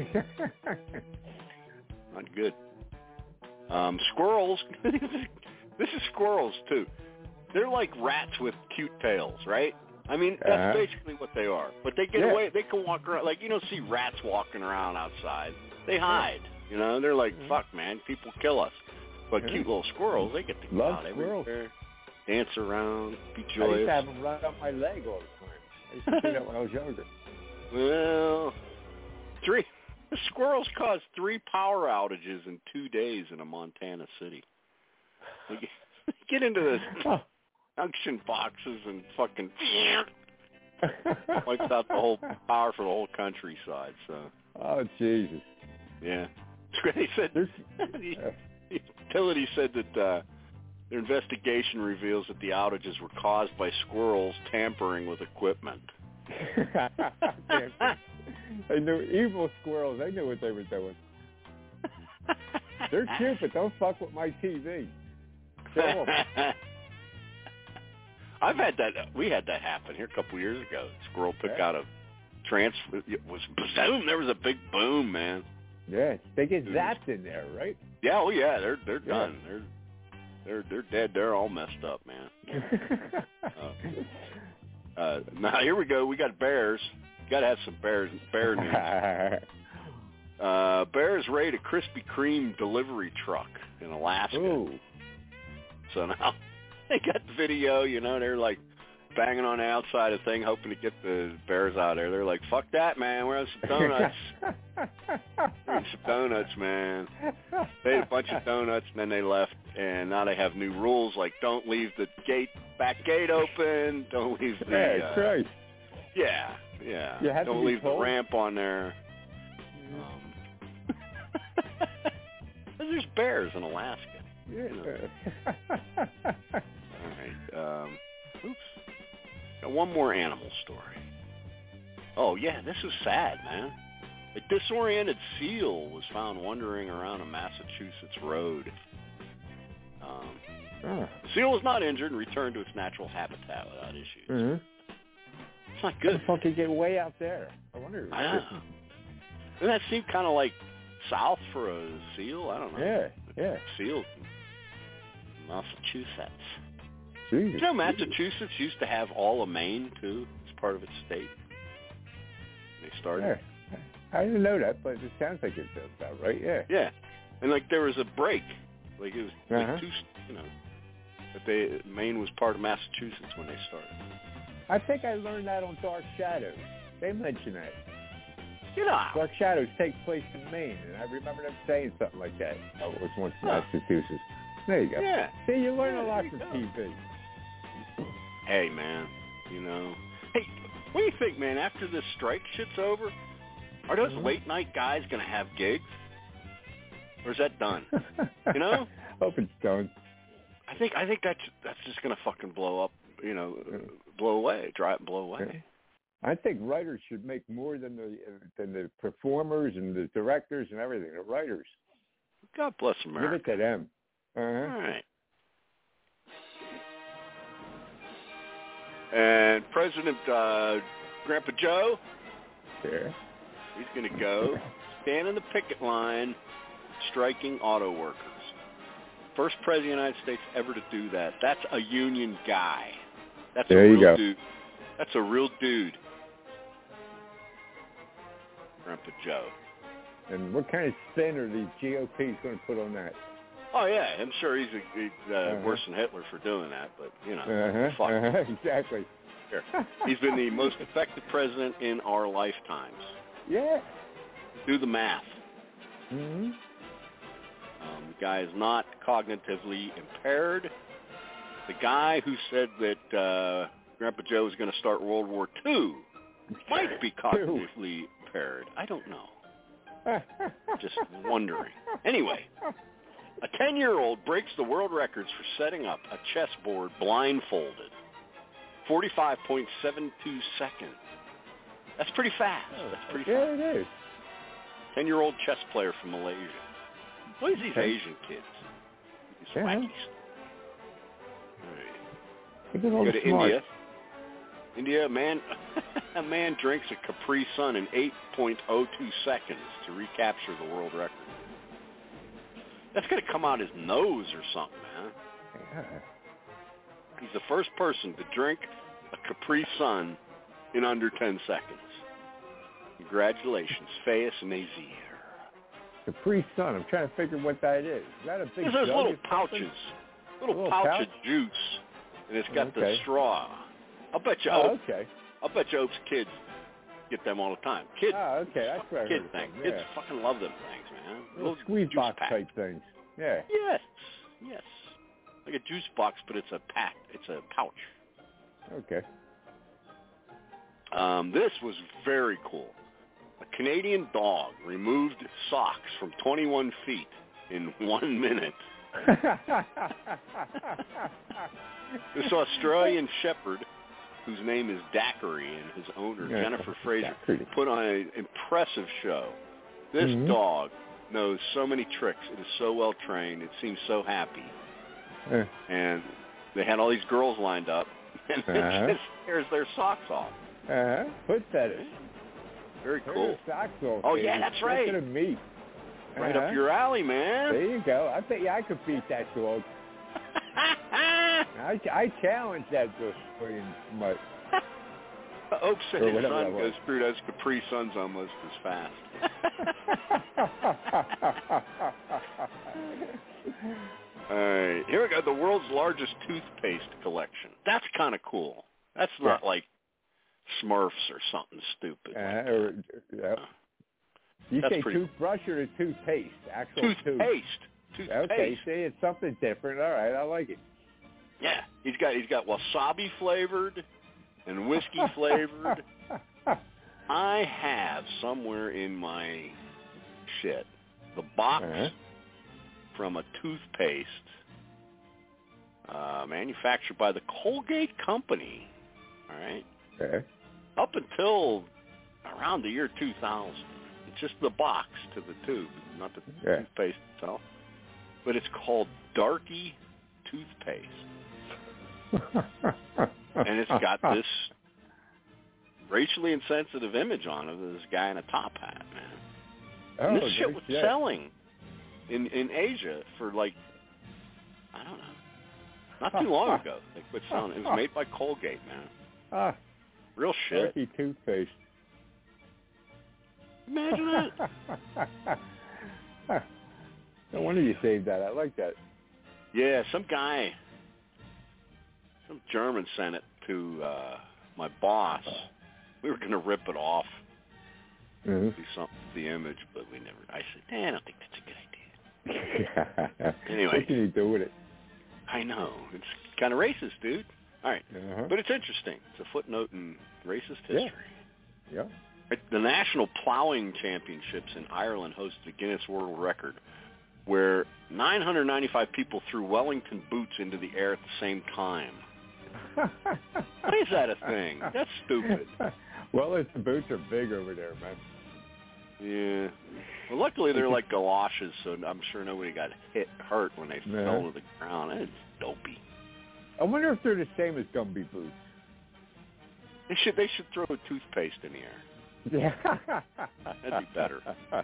[SPEAKER 9] Not good. Squirrels. This is squirrels, too. They're like rats with cute tails, right? I mean, that's basically what they are. But they get away. They can walk around. Like, you don't see rats walking around outside. They hide. You know, they're like, fuck, man, people kill us. But cute little squirrels, they get to go out everywhere, dance around, be joyous.
[SPEAKER 15] I used to have them run up my leg all the time. I used to do that when I was younger.
[SPEAKER 9] Well, the squirrels caused 3 power outages in 2 days in a Montana city. Get into this junction boxes and fucking wipes out the whole power for the whole countryside. So.
[SPEAKER 15] Oh, Jesus.
[SPEAKER 9] Yeah. They said the utility said that their investigation reveals that the outages were caused by squirrels tampering with equipment.
[SPEAKER 15] They knew evil squirrels. They knew what they were doing. They're cute, but don't fuck with my TV.
[SPEAKER 9] I've had that. We had that happen here a couple years ago. Squirrel took out a transfer. It was boom. There was a big boom, man.
[SPEAKER 15] Yeah, they get zapped in there, right?
[SPEAKER 9] Yeah. Oh yeah. They're done. They're dead. They're all messed up, man. Now here we go. We got bears. Got to have some bear news. Bears raid a Krispy Kreme delivery truck in Alaska.
[SPEAKER 15] Ooh.
[SPEAKER 9] So now they got the video, you know, they're like banging on the outside of the thing, hoping to get the bears out there. They're like, fuck that, man. We're having some donuts. We're having some donuts, man. They had a bunch of donuts, and then they left, and now they have new rules, like don't leave the back gate open. Don't leave the...
[SPEAKER 15] Christ.
[SPEAKER 9] Yeah. Don't leave the ramp on there. There's bears in Alaska.
[SPEAKER 15] Yeah.
[SPEAKER 9] You know. All right. Oops. Got one more animal story. Oh, yeah, this is sad, man. A disoriented seal was found wandering around a Massachusetts road. The seal was not injured and returned to its natural habitat without issues.
[SPEAKER 15] Mm-hmm.
[SPEAKER 9] It's not good.
[SPEAKER 15] How the fuck did it get way out there? I wonder.
[SPEAKER 9] I know. Doesn't that seem kind of like south for a seal? I don't know.
[SPEAKER 15] Yeah.
[SPEAKER 9] Seal. Massachusetts.
[SPEAKER 15] Jesus.
[SPEAKER 9] You know, Massachusetts used to have all of Maine, too, as part of its state. They started.
[SPEAKER 15] Yeah. I didn't know that, but it sounds like it's about right,
[SPEAKER 9] Yeah. And, like, there was a break. Like, it was like two, you know, but Maine was part of Massachusetts when they started.
[SPEAKER 15] I think I learned that on Dark Shadows. They mention that.
[SPEAKER 9] You know.
[SPEAKER 15] Dark Shadows take place in Maine, and I remember them saying something like that. Oh, it was once Massachusetts. There you go.
[SPEAKER 9] Yeah.
[SPEAKER 15] See, you learn a lot from TV.
[SPEAKER 9] Hey, man, you know. Hey, what do you think, man? After this strike shit's over, are those late night guys going to have gigs? Or is that done? You know?
[SPEAKER 15] Hope it's done.
[SPEAKER 9] I think that's just going to fucking blow up, you know, blow away, dry up and blow away.
[SPEAKER 15] I think writers should make more than the performers and the directors and everything. The writers.
[SPEAKER 9] God bless America.
[SPEAKER 15] Give it to them.
[SPEAKER 9] All right. And President Grandpa Joe, he's going to go stand in the picket line striking auto workers. First president of the United States ever to do that. That's a union guy. That's
[SPEAKER 15] there
[SPEAKER 9] a
[SPEAKER 15] you
[SPEAKER 9] real
[SPEAKER 15] go.
[SPEAKER 9] dude. That's a real dude. Grandpa Joe.
[SPEAKER 15] And what kind of spin are the GOP's going to put on that?
[SPEAKER 9] Oh, yeah. I'm sure he's worse than Hitler for doing that, but, you know, fuck.
[SPEAKER 15] Exactly.
[SPEAKER 9] Here. He's been the most effective president in our lifetimes.
[SPEAKER 15] Yeah.
[SPEAKER 9] Do the math.
[SPEAKER 15] Mm-hmm.
[SPEAKER 9] The guy is not cognitively impaired. The guy who said that Grandpa Joe was going to start World War II might be cognitively impaired. I don't know. Just wondering. Anyway, a 10-year-old breaks the world records for setting up a chessboard blindfolded. 45.72 seconds. That's pretty fast. That's pretty fast.
[SPEAKER 15] Yeah, it is.
[SPEAKER 9] 10-year-old chess player from Malaysia. What is these Asian kids? These wackies. All right. Go to India. India, a man drinks a Capri Sun in 8.02 seconds to recapture the world record. That's going to come out his nose or something, man.
[SPEAKER 15] Yeah.
[SPEAKER 9] He's the first person to drink a Capri Sun in under 10 seconds. Congratulations, Fayez Nazir.
[SPEAKER 15] Capri Sun. I'm trying to figure what that is. Is that a big
[SPEAKER 9] There's those little pouches. Little pouch of juice. And it's got the straw. I'll bet you I'll bet you Ope's kids get them all the time. Kids.
[SPEAKER 15] Oh, okay. That's what I
[SPEAKER 9] kid
[SPEAKER 15] heard
[SPEAKER 9] thing.
[SPEAKER 15] from,
[SPEAKER 9] Kids fucking love them things, man.
[SPEAKER 15] Little squeeze box
[SPEAKER 9] pack
[SPEAKER 15] type things. Yeah.
[SPEAKER 9] Yes. Like a juice box, but it's a pack. It's a pouch.
[SPEAKER 15] Okay.
[SPEAKER 9] This was very cool. A Canadian dog removed socks from 21 feet in 1 minute. This Australian shepherd, whose name is Daiquiri, and his owner, Jennifer Fraser, put on an impressive show. This dog knows so many tricks. It is so well trained. It seems so happy. And they had all these girls lined up, and it just tears their socks off.
[SPEAKER 15] Foot fetish.
[SPEAKER 9] Very cool.
[SPEAKER 15] Socks off,
[SPEAKER 9] oh, yeah, that's right.
[SPEAKER 15] Look at meat.
[SPEAKER 9] Right up your alley, man.
[SPEAKER 15] There you go. I bet you I could beat that dog. I challenge that Australian mutt.
[SPEAKER 9] Oak said his son goes through those Capri Suns almost as fast. All right, here we go. The world's largest toothpaste collection. That's kind of cool. That's not like Smurfs or something stupid.
[SPEAKER 15] You say toothbrush or the toothpaste? Actual
[SPEAKER 9] toothpaste.
[SPEAKER 15] Okay, see, it's something different. All right, I like it.
[SPEAKER 9] Yeah, he's got wasabi flavored and whiskey flavored. I have somewhere in my shit the box from a toothpaste manufactured by the Colgate Company. All right.
[SPEAKER 15] Okay.
[SPEAKER 9] Up until around the year 2000, it's just the box to the tube, not the toothpaste itself. But it's called Darky toothpaste. And it's got this racially insensitive image on it of this guy in a top hat, man. And this shit was selling in Asia for like, I don't know, not too long ago. They quit selling it. It was made by Colgate, man. Real shit.
[SPEAKER 15] Darky toothpaste.
[SPEAKER 9] Imagine that.
[SPEAKER 15] No wonder you saved that. I like that.
[SPEAKER 9] Yeah, some German sent it to my boss. We were going to rip it off, do something with the image, but we never. I said, I don't think that's a good idea. Anyway.
[SPEAKER 15] What can you do with it?
[SPEAKER 9] I know. It's kind of racist, dude. All right. But it's interesting. It's a footnote in racist history.
[SPEAKER 15] Yeah.
[SPEAKER 9] The National Plowing Championships in Ireland hosted a Guinness World Record where 995 people threw Wellington boots into the air at the same time. Why is that a thing? That's stupid.
[SPEAKER 15] Well, the boots are big over there, man.
[SPEAKER 9] Yeah. Well, luckily they're like galoshes, so I'm sure nobody got hurt when they fell to the ground. That's dopey.
[SPEAKER 15] I wonder if they're the same as Gumby boots.
[SPEAKER 9] They should throw a toothpaste in the air.
[SPEAKER 15] Yeah.
[SPEAKER 9] That'd be better.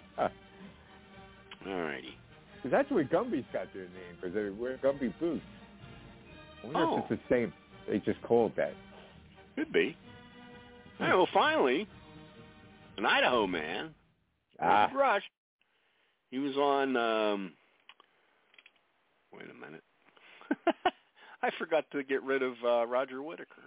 [SPEAKER 9] All righty.
[SPEAKER 15] Because that's where Gumby's got their name, because they wear Gumby boots. I wonder if it's the same. They just call it that.
[SPEAKER 9] Could be. All right, well, finally, an Idaho man, David Rush, he was on, wait a minute. I forgot to get rid of Roger Whittaker.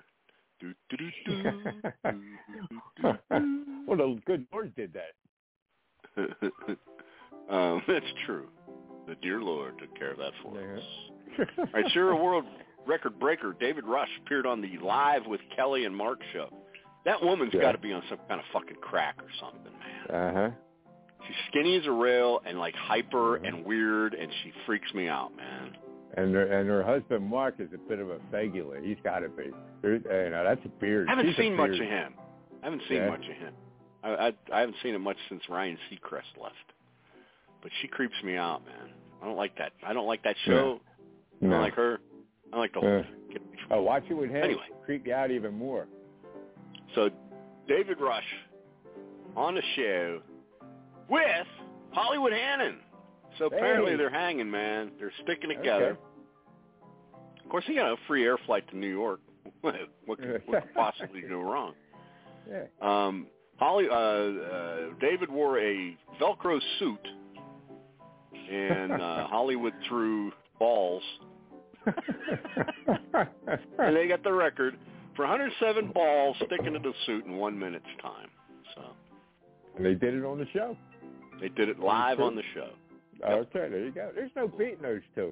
[SPEAKER 15] Well, the good Lord did that.
[SPEAKER 9] That's true. The dear Lord took care of that for us. All right, serial world record breaker David Rush appeared on the Live with Kelly and Mark show. That woman's got to be on some kind of fucking crack or something, man. She's skinny as a rail and like hyper and weird, and she freaks me out, man.
[SPEAKER 15] And her husband Mark is a bit of a fagula. He's got to be. That's a beard.
[SPEAKER 9] I haven't seen much of him. I haven't seen it much since Ryan Seacrest left. But she creeps me out, man. I don't like that. I don't like that show. I don't like her. I like the whole thing.
[SPEAKER 15] Watch it with him.
[SPEAKER 9] Anyway.
[SPEAKER 15] Creep you out even more.
[SPEAKER 9] So, David Rush on the show with Hollywood Hannon. So apparently they're hanging, man. They're sticking together.
[SPEAKER 15] Okay.
[SPEAKER 9] Of course, he got a free air flight to New York. What could possibly go wrong?
[SPEAKER 15] Yeah.
[SPEAKER 9] David wore a Velcro suit, and Hollywood threw balls. And they got the record for 107 balls sticking to the suit in 1 minute's time. So.
[SPEAKER 15] And they did it on the show.
[SPEAKER 9] They did it live on the show.
[SPEAKER 15] Okay, there you go. There's no beating those two.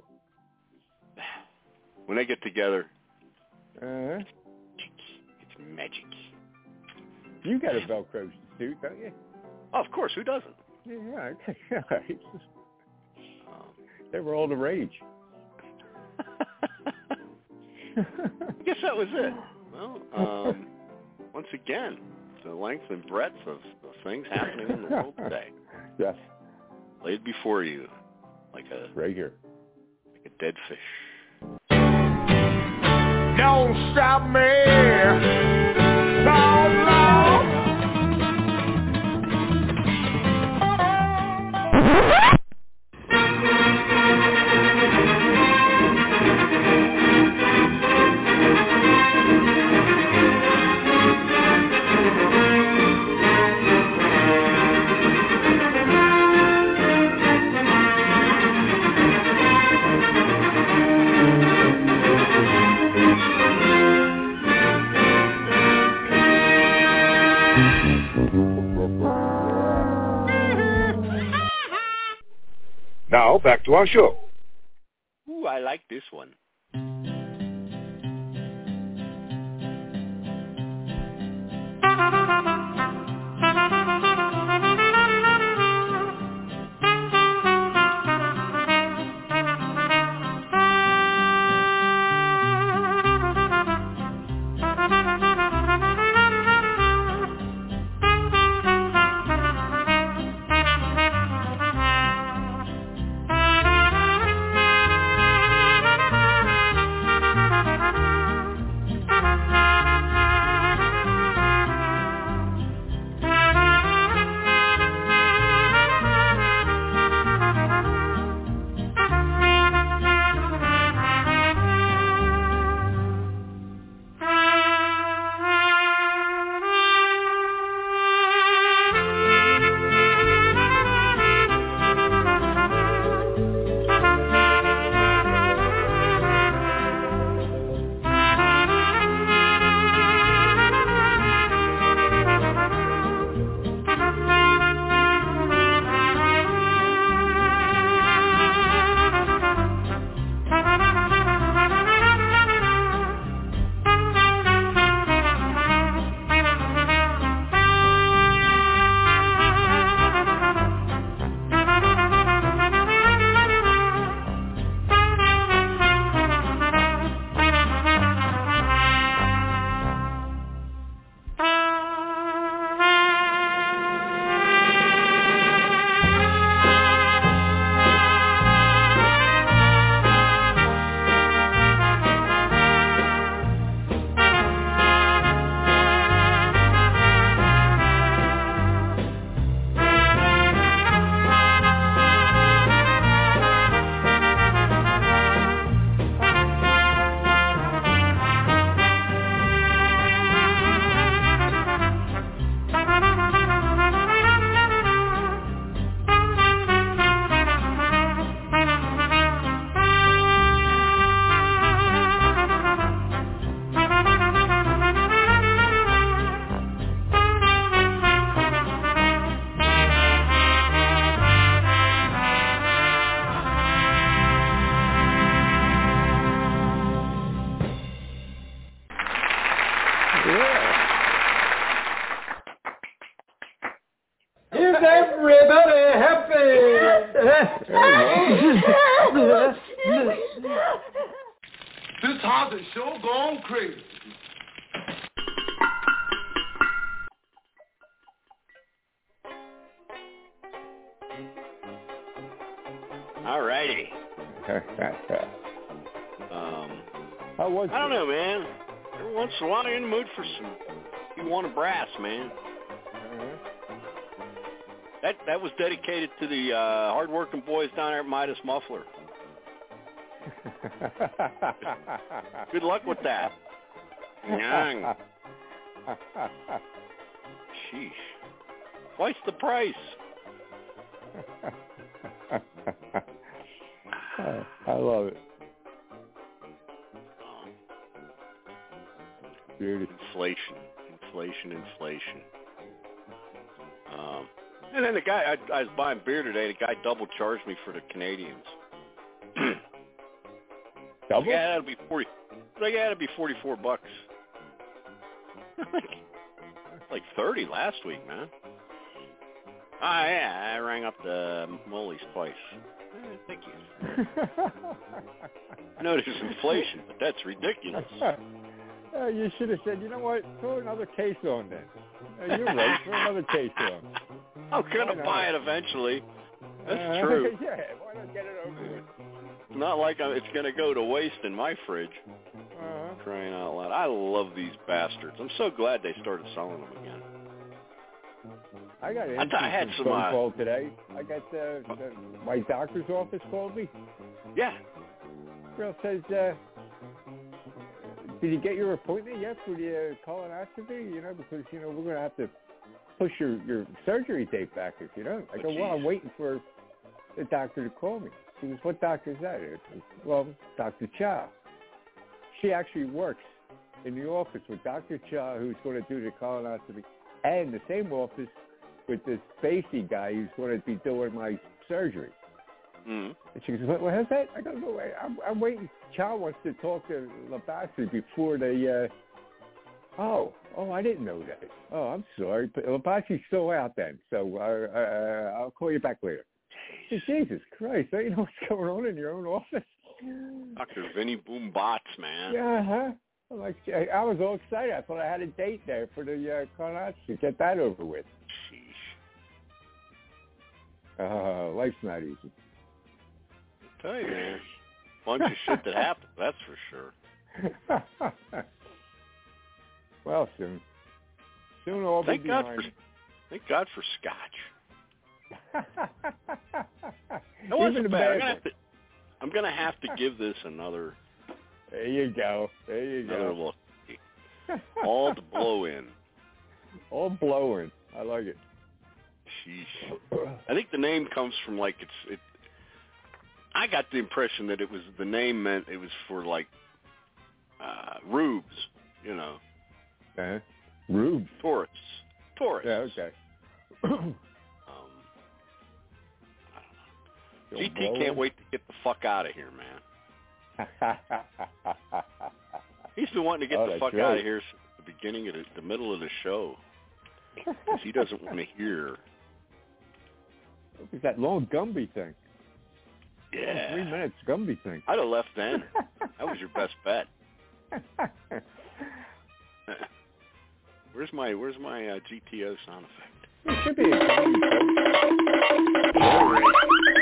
[SPEAKER 9] When they get together,
[SPEAKER 15] it's
[SPEAKER 9] magic.
[SPEAKER 15] You got a Velcro suit, don't you?
[SPEAKER 9] Oh, of course. Who doesn't?
[SPEAKER 15] Yeah, okay. They were all the rage.
[SPEAKER 9] I guess that was it. Well, once again, the length and breadth of things happening in the world today.
[SPEAKER 15] Yes.
[SPEAKER 9] Laid before you like a dead fish.
[SPEAKER 8] Don't stop me, no,
[SPEAKER 17] Now, back to our show.
[SPEAKER 9] Ooh, I like this one.
[SPEAKER 3] Is everybody happy? This house is sure gone crazy.
[SPEAKER 9] All righty.
[SPEAKER 15] How was
[SPEAKER 9] I don't know, man. Every once in a while, you're in the mood for some Tijuana brass, man. That was dedicated to the hard-working boys down there at Midas Muffler. Good luck with that. Young. Sheesh. Twice the price.
[SPEAKER 15] I love it. Beauty.
[SPEAKER 9] Inflation. And then the guy, I was buying beer today, the guy double charged me for the Canadians.
[SPEAKER 15] Double?
[SPEAKER 9] Yeah, that'll be 40. Like, yeah, it'll be $44. Like 30 last week, man. Yeah, I rang up the Molly's twice. Thank you. I know there's inflation, but that's ridiculous.
[SPEAKER 15] You should have said, you know what, throw another case on then. You're right, throw another case on.
[SPEAKER 9] I'm going to buy it eventually. That's true.
[SPEAKER 15] Yeah, why not get it over with?
[SPEAKER 9] Not like it's going to go to waste in my fridge. Crying out loud. I love these bastards. I'm so glad they started selling them again.
[SPEAKER 15] I got an
[SPEAKER 9] I had some
[SPEAKER 15] phone call today. I got my doctor's office called me.
[SPEAKER 9] Yeah.
[SPEAKER 15] Girl says, did you get your appointment yet for the colonoscopy? You know, because, you know, we're going to have to push your surgery date back if you don't. I go, well, I'm waiting for the doctor to call me. She goes, what doctor is that? Well, Dr. Cha. She actually works in the office with Dr. Cha, who's going to do the colonoscopy, and the same office with this Spacey guy who's going to be doing my surgery. And she goes, what is that? I go, no, wait, I'm waiting. Cha wants to talk to Labassi before they, Oh, I didn't know that. Oh, I'm sorry. But Labassi's still out then, so I'll call you back later. Jesus Christ, don't you know what's going on in your own office?
[SPEAKER 9] Dr. Vinny Boom Bots, man.
[SPEAKER 15] Yeah, I'm like, I was all excited. I thought I had a date there for the colonoscopy. Get that over with. Sheesh. Life's not easy.
[SPEAKER 9] I tell you, man. Bunch of shit that happened, that's for sure.
[SPEAKER 15] Well, soon all be behind.
[SPEAKER 9] Thank God for Scotch. That
[SPEAKER 15] Even
[SPEAKER 9] wasn't bad. I'm gonna have to give this another.
[SPEAKER 15] There you go.
[SPEAKER 9] Another look. All to blow in.
[SPEAKER 15] All blowing. I like it.
[SPEAKER 9] Sheesh. I think the name comes from I got the impression that the name meant it was for rubes, you know.
[SPEAKER 15] Rubes.
[SPEAKER 9] Tourists.
[SPEAKER 15] Yeah, okay.
[SPEAKER 9] GT can't wait to get the fuck out of here, man. He's been wanting to get the fuck out of here since the beginning of the middle of the show. Because he doesn't want to hear.
[SPEAKER 15] What was that long Gumby thing?
[SPEAKER 9] Yeah.
[SPEAKER 15] 3 minutes Gumby thing.
[SPEAKER 9] I'd have left then. That was your best bet. Where's my GTO sound effect?
[SPEAKER 15] It should be a Gumby thing.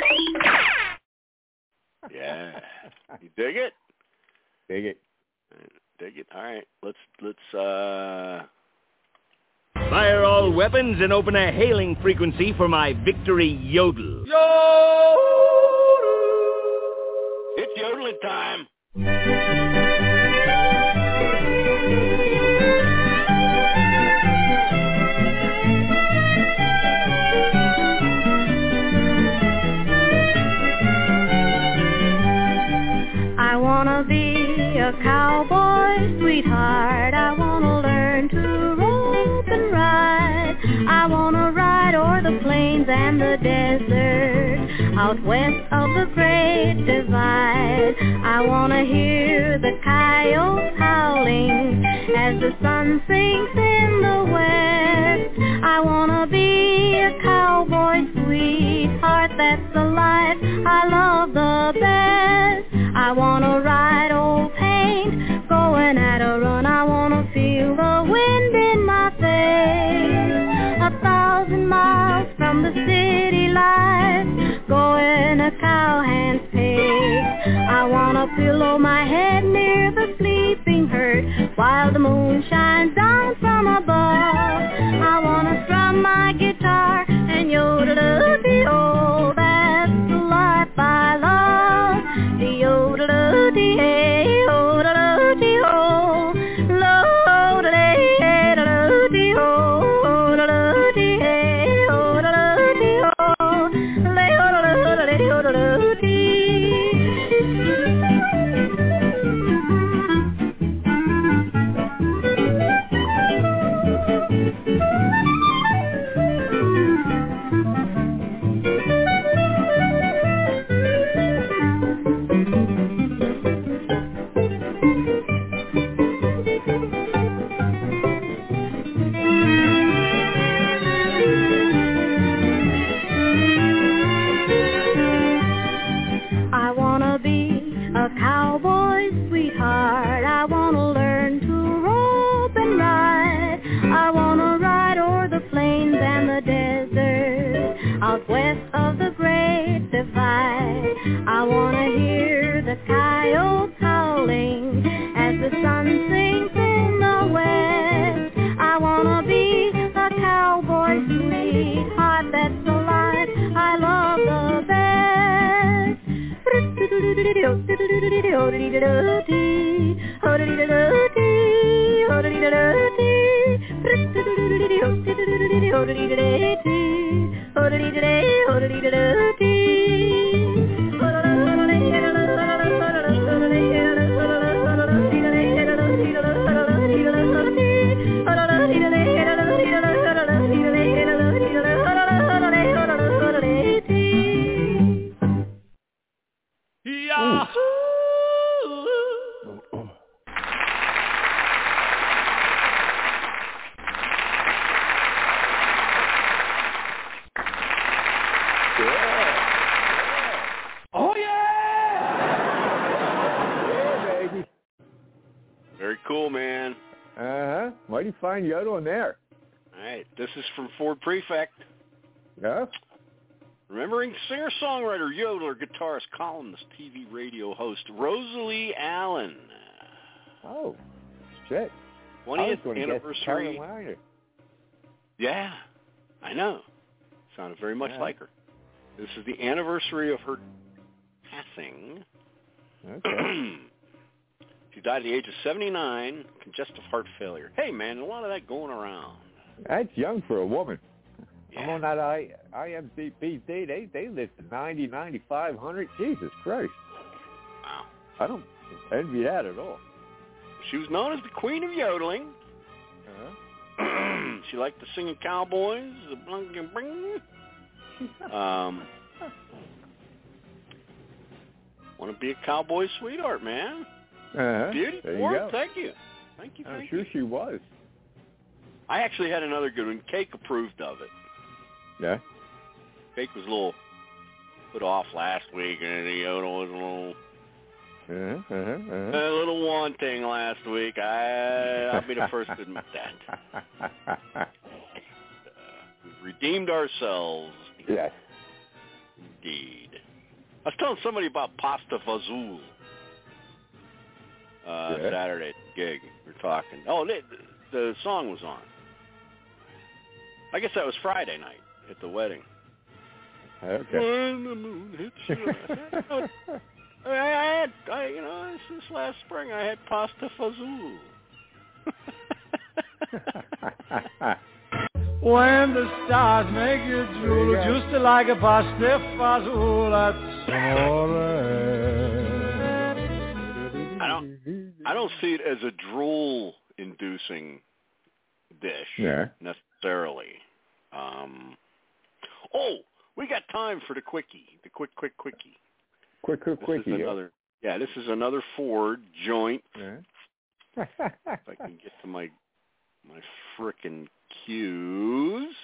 [SPEAKER 9] Yeah. You dig it?
[SPEAKER 15] Dig it.
[SPEAKER 9] Dig it. All right. Let's
[SPEAKER 2] Fire all weapons and open a hailing frequency for my victory yodel.
[SPEAKER 9] It's yodeling time.
[SPEAKER 16] I wanna be a cowboy, sweetheart. I wanna learn to rope and ride. I wanna ride o'er the plains and the desert, out west of the Great Divide. I wanna hear the coyotes howling as the sun sinks in the west. I wanna be a cowboy sweetheart, that's the life I love the best. I wanna ride old paint, going at a run. I wanna feel the wind in my face. 1,000 miles from the city life, going a cowhand's pace. I wanna pillow my head near the sleeping herd, while the moon shines down from above. I wanna strum my guitar and yodel-dee-oh, that's the life I love. Dee-yodel-dee-hey, yodel-dee-oh, lo-dee-hey-dee-oh, yodel-dee-hey, yodel-dee-oh, le-yodel-dee-yodel-dee. I wanna be a cowboy sweetheart. I wanna learn to rope and ride. I wanna ride o'er the plains and the desert, out west of the great divide. I wanna hear the coyotes howling as the sun sinks in the west. I wanna be a cowboy sweetheart, that's the life I love the best.
[SPEAKER 15] Oh, yeah! Baby.
[SPEAKER 9] Very cool, man.
[SPEAKER 15] Uh-huh. Mighty fine yodeling there.
[SPEAKER 9] All right, this is from Ford Prefect.
[SPEAKER 15] Yeah?
[SPEAKER 9] Remembering singer-songwriter, yodeler, guitarist, columnist, TV radio host, Rosalie Allen.
[SPEAKER 15] Oh, shit.
[SPEAKER 9] 20th anniversary.
[SPEAKER 15] Carolina.
[SPEAKER 9] Yeah, I know. Sounded very much like her. This is the anniversary of her passing.
[SPEAKER 15] Okay.
[SPEAKER 9] She died at the age of 79, congestive heart failure. Hey, man, a lot of that going around.
[SPEAKER 15] That's young for a woman.
[SPEAKER 9] Yeah.
[SPEAKER 15] I'm on that IMDb. They live to 90, 95, 100. Jesus Christ.
[SPEAKER 9] Wow.
[SPEAKER 15] I don't envy that at all.
[SPEAKER 9] She was known as the Queen of Yodeling.
[SPEAKER 15] Uh-huh.
[SPEAKER 9] She liked to sing in cowboys. Want to be a cowboy sweetheart, man.
[SPEAKER 15] Uh-huh.
[SPEAKER 9] Beauty.
[SPEAKER 15] There you
[SPEAKER 9] Ford,
[SPEAKER 15] go.
[SPEAKER 9] thank you. Thank you.
[SPEAKER 15] I'm sure she was.
[SPEAKER 9] I actually had another good one. Cake approved of it.
[SPEAKER 15] Yeah?
[SPEAKER 9] Cake was a little put off last week, and the yodel was a little wanting last week. I'll be the first to admit that. We've redeemed ourselves.
[SPEAKER 15] Yes.
[SPEAKER 9] Indeed. I was telling somebody about Pasta Fazool Saturday at the gig. We were talking. Oh, the song was on. I guess that was Friday night at the wedding.
[SPEAKER 15] Okay.
[SPEAKER 9] When the moon hits you. This last spring I had Pasta Fazool.
[SPEAKER 20] When the stars make you drool, just like a pasta fazool,
[SPEAKER 9] I don't see it as a drool-inducing dish necessarily. We got time for the quickie, the quick quickie.
[SPEAKER 15] Quickie.
[SPEAKER 9] This is another Ford joint.
[SPEAKER 15] Yeah.
[SPEAKER 9] If I can get to my frickin' cues.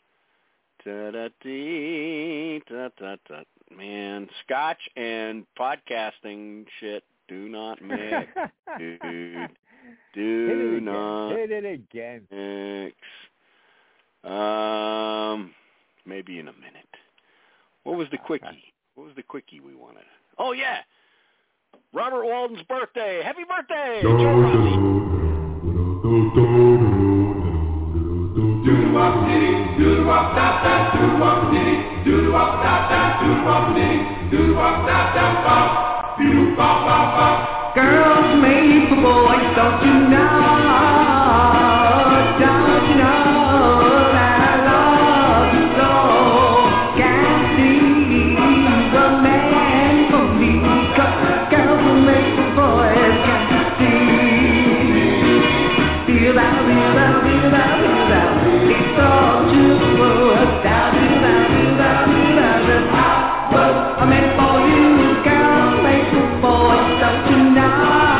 [SPEAKER 9] Da-da-dee, da-da-da. Man, Scotch and podcasting shit do not mix. Dude. Do not
[SPEAKER 15] hit it again.
[SPEAKER 9] mix. Maybe in a minute. What was the quickie? What was the quickie we wanted? Oh, yeah. Robert Walden's birthday. Happy birthday!
[SPEAKER 16] Girls made for boys, don't you know? Don't you know that I love you so? Can't see a man for me, 'cause girls will make for boys, can't you see? Feel that, feel that, feel that, feel that. It's all true. That, feel that, feel that, feel that. I was meant for you, girls made for boys, don't you know?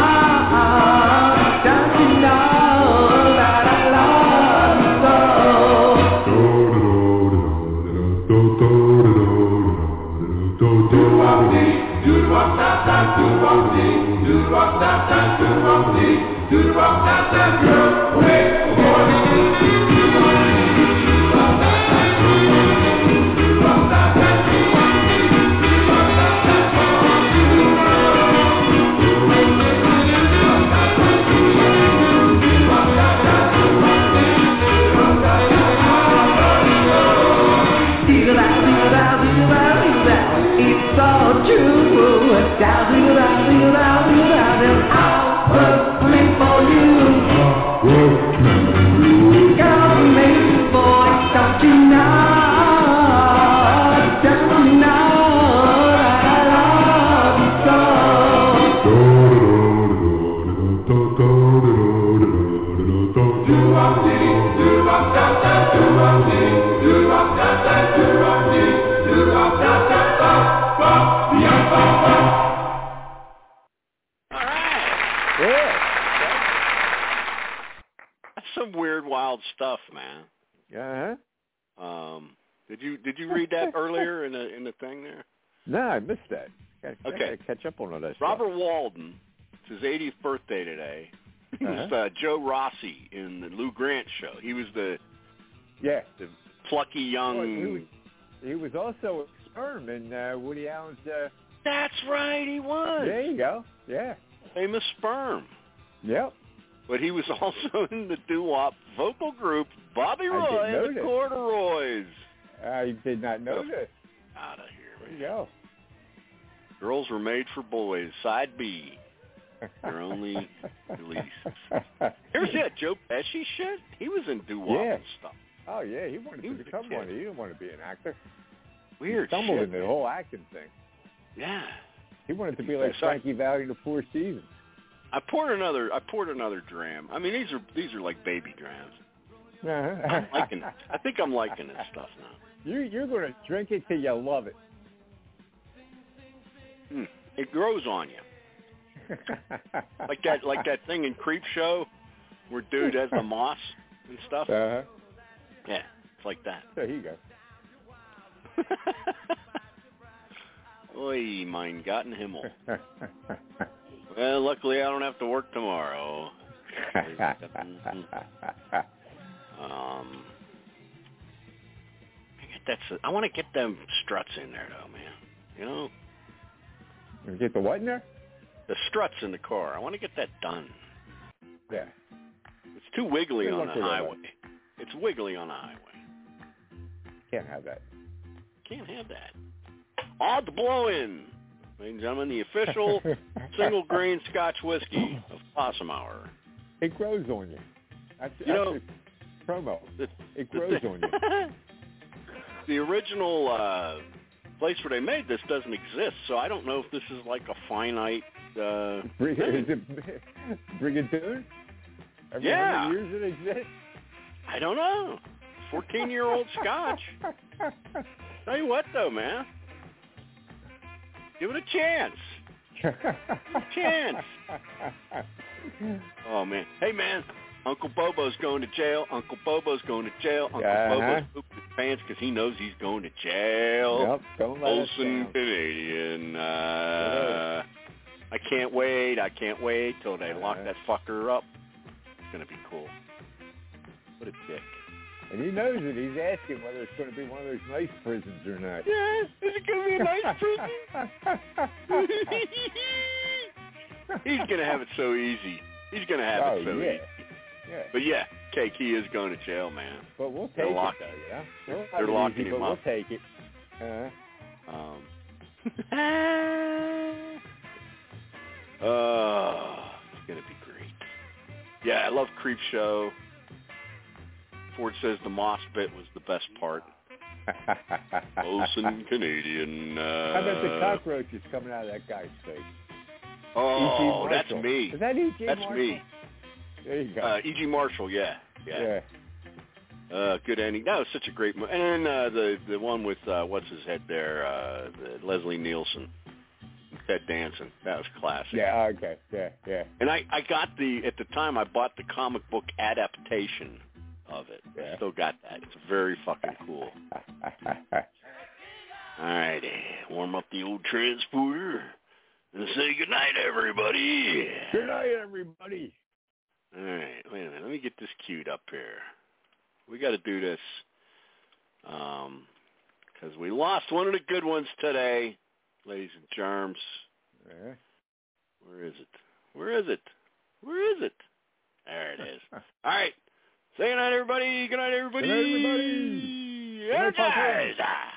[SPEAKER 16] Don't you know that I love you so? It's all true. I was meant for you. Girl, made for, don't you know? Don't you know that I love you so?
[SPEAKER 9] That's some weird, wild stuff, man.
[SPEAKER 15] Uh-huh.
[SPEAKER 9] Did you read that earlier in the thing there?
[SPEAKER 15] No, I missed that. I
[SPEAKER 9] Okay.
[SPEAKER 15] gotta catch up on all that stuff.
[SPEAKER 9] Robert Walden, it's his 80th birthday today. He was Joe Rossi in the Lou Grant show. He was the plucky young.
[SPEAKER 15] He was also a sperm in Woody Allen's.
[SPEAKER 9] That's right, he was.
[SPEAKER 15] There you go. Yeah.
[SPEAKER 9] Famous sperm.
[SPEAKER 15] Yep.
[SPEAKER 9] But he was also in the doo-wop vocal group Bobby Roy and the Corduroys.
[SPEAKER 15] I did not know this.
[SPEAKER 9] Out of here.
[SPEAKER 15] There you go.
[SPEAKER 9] Girls Were Made for Boys, Side B. Their only release. Here's that Joe Pesci shit. He was in doo-wop and stuff.
[SPEAKER 15] Oh, yeah. He wanted to become one. He didn't want to be an actor.
[SPEAKER 9] Weird
[SPEAKER 15] He stumbled
[SPEAKER 9] shit,
[SPEAKER 15] in the whole acting thing.
[SPEAKER 9] Yeah.
[SPEAKER 15] He wanted to be like Frankie Valli in the Four Seasons.
[SPEAKER 9] I poured another dram. I mean, these are like baby drams.
[SPEAKER 15] Uh-huh.
[SPEAKER 9] I think I'm liking this stuff now.
[SPEAKER 15] You're going to drink it till you love it.
[SPEAKER 9] It grows on you. like that thing in Creep Show where dude has the moss and stuff.
[SPEAKER 15] Uh-huh.
[SPEAKER 9] Yeah, it's like that.
[SPEAKER 15] There you go.
[SPEAKER 9] Oi, mein Gott Himmel. Well, luckily I don't have to work tomorrow. I want to get them struts in there, though, man. You know?
[SPEAKER 15] You get the what in there?
[SPEAKER 9] The struts in the car. I want to get that done.
[SPEAKER 15] Yeah.
[SPEAKER 9] It's too wiggly on the highway. It's wiggly on the highway.
[SPEAKER 15] Can't have that.
[SPEAKER 9] Can't have that. Odd Blow-In. Ladies and gentlemen, the official single grain Scotch whiskey of Possum Hour.
[SPEAKER 15] It grows on you. That's promo. It grows on you.
[SPEAKER 9] The original place where they made this doesn't exist, so I don't know if this is like a finite...
[SPEAKER 15] is it Brigadoon?
[SPEAKER 9] Yeah.
[SPEAKER 15] How many years it exists?
[SPEAKER 9] I don't know. 14-year-old Scotch. Tell you what, though, man. Give it a chance. Oh, man. Hey, man. Uncle Bobo's going to jail. Uncle Bobo's going to jail. Uncle Bobo's pooped his pants because he knows he's going to jail.
[SPEAKER 15] Yep, don't let us
[SPEAKER 9] Olsen
[SPEAKER 15] down.
[SPEAKER 9] Canadian. I can't wait. I can't wait till they lock that fucker up. It's going to be cool. What a dick.
[SPEAKER 15] And he knows it. He's asking whether it's going to be one of those nice prisons or not.
[SPEAKER 9] Yeah, is it going to be a nice prison? He's going to have it so easy. He's going to have it so easy.
[SPEAKER 15] Yeah.
[SPEAKER 9] But yeah, Cake, he is going to jail, man.
[SPEAKER 15] But we'll take it, though, yeah?
[SPEAKER 9] They're locking him
[SPEAKER 15] but
[SPEAKER 9] up.
[SPEAKER 15] We'll take it.
[SPEAKER 9] It's going to be great. Yeah, I love Creep Show. Ford says the moss bit was the best part. Olsen Canadian.
[SPEAKER 15] How about the cockroaches coming out of that guy's face?
[SPEAKER 9] Oh, that's me.
[SPEAKER 15] Is that E.G.
[SPEAKER 9] That's
[SPEAKER 15] Marshall?
[SPEAKER 9] me.
[SPEAKER 15] There you go.
[SPEAKER 9] E.G. Marshall, yeah. Good ending. That was such a great movie. And then the one with, what's his head there, Leslie Nielsen. Ted Danson. That was classic.
[SPEAKER 15] Yeah, okay. Yeah.
[SPEAKER 9] And I got at the time I bought the comic book adaptation of it. I still got that. It's very fucking cool. All right, warm up the old transporter and say goodnight, everybody.
[SPEAKER 15] Good night, everybody.
[SPEAKER 9] All right, wait a minute. Let me get this queued up here. We got to do this because we lost one of the good ones today, ladies and germs.
[SPEAKER 15] Yeah.
[SPEAKER 9] Where is it? There it is. All right. Say goodnight, everybody. Good night, everybody.
[SPEAKER 15] Good night, everybody.
[SPEAKER 9] Energize.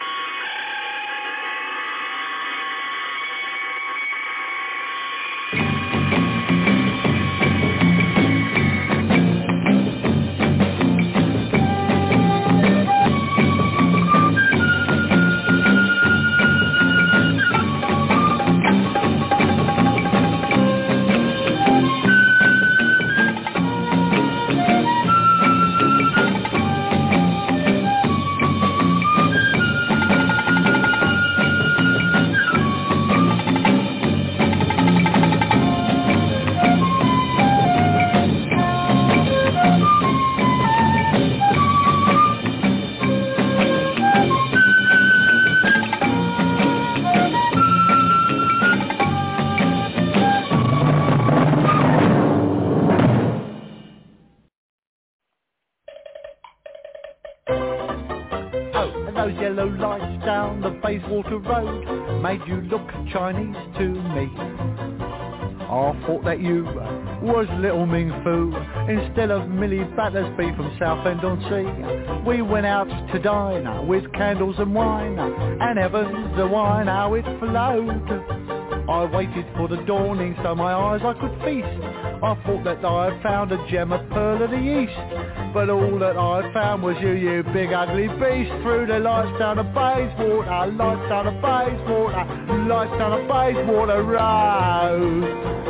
[SPEAKER 20] Yellow lights down the Bayswater Road made you look Chinese to me. I thought that you was Little Ming Fu instead of Millie Battersby from Southend-on-Sea. We went out to dine with candles and wine, and heavens the wine how it flowed. I waited for the dawning so my eyes I could feast. I thought that I had found a gem, a pearl of the east, but all that I found was you big ugly beast. Through the lights down the Bayswater, lights down the Bayswater, lights down the Bayswater Road.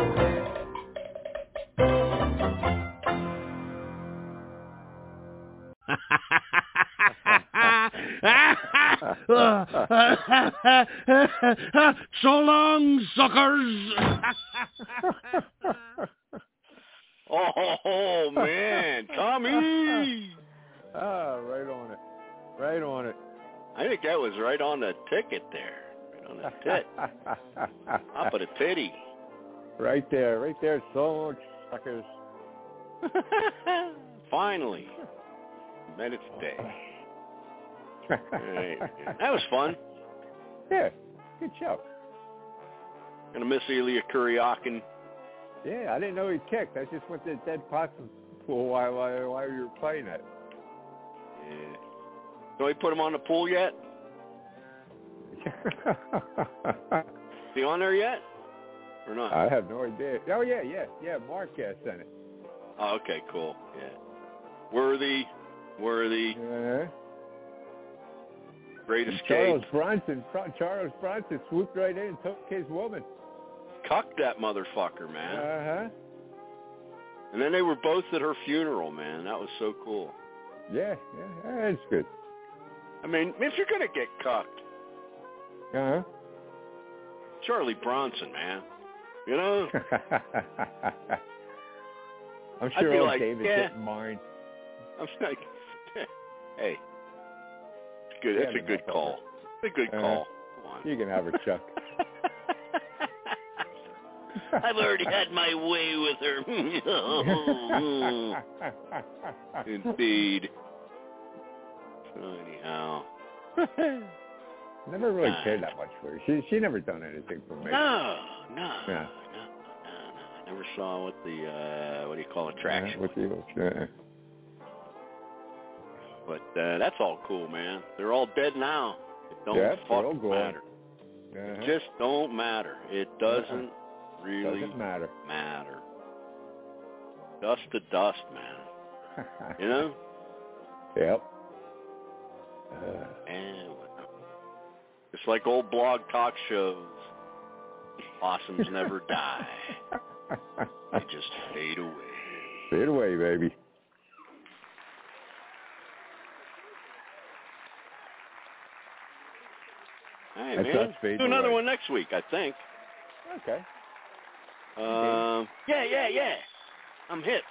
[SPEAKER 21] So long, suckers.
[SPEAKER 9] Oh, man. Tommy.
[SPEAKER 15] Right on it.
[SPEAKER 9] I think that was right on the ticket there. Right on the tit. Top of the titty.
[SPEAKER 15] Right there. So long, suckers.
[SPEAKER 9] Finally. Minutes a day. Right. That was fun.
[SPEAKER 15] Yeah, good show.
[SPEAKER 9] Gonna miss Ilya Kuryakin.
[SPEAKER 15] Yeah, I didn't know he kicked. I just went to the dead pots pool while you were playing it.
[SPEAKER 9] Yeah. So he put him on the pool yet? Is he on there yet? Or not?
[SPEAKER 15] I have no idea. Oh, yeah. Mark sent it.
[SPEAKER 9] Oh, okay, cool. Yeah. Worthy.
[SPEAKER 15] Yeah.
[SPEAKER 9] Great escape.
[SPEAKER 15] Charles Bronson swooped right in and took his woman.
[SPEAKER 9] Cucked that motherfucker, man.
[SPEAKER 15] Uh-huh.
[SPEAKER 9] And then they were both at her funeral, man. That was so cool.
[SPEAKER 15] Yeah, that's good.
[SPEAKER 9] I mean, if you're going to get cucked.
[SPEAKER 15] Uh-huh.
[SPEAKER 9] Charlie Bronson, man. You know?
[SPEAKER 15] I'm sure
[SPEAKER 9] I'd be
[SPEAKER 15] old
[SPEAKER 9] like,
[SPEAKER 15] David
[SPEAKER 9] yeah.
[SPEAKER 15] didn't mind.
[SPEAKER 9] I'm like, hey, it's good. That's a good call. It's a good call. Come on.
[SPEAKER 15] You can have her, Chuck.
[SPEAKER 9] I've already had my way with her. Indeed. So anyhow.
[SPEAKER 15] Never really cared that much for her. She never done anything for me.
[SPEAKER 9] No.
[SPEAKER 15] Yeah.
[SPEAKER 9] I never saw what the what do you call it, traction. But that's all cool, man. They're all dead now. It don't fucking matter. It just don't matter. It doesn't really
[SPEAKER 15] matter.
[SPEAKER 9] Dust to dust, man. You know?
[SPEAKER 15] Yep.
[SPEAKER 9] And just like old blog talk shows, blossoms never die. They just fade away.
[SPEAKER 15] Fade away, baby.
[SPEAKER 9] Hey, man. Do another one next week, I think.
[SPEAKER 15] Okay.
[SPEAKER 9] Yeah. I'm hip.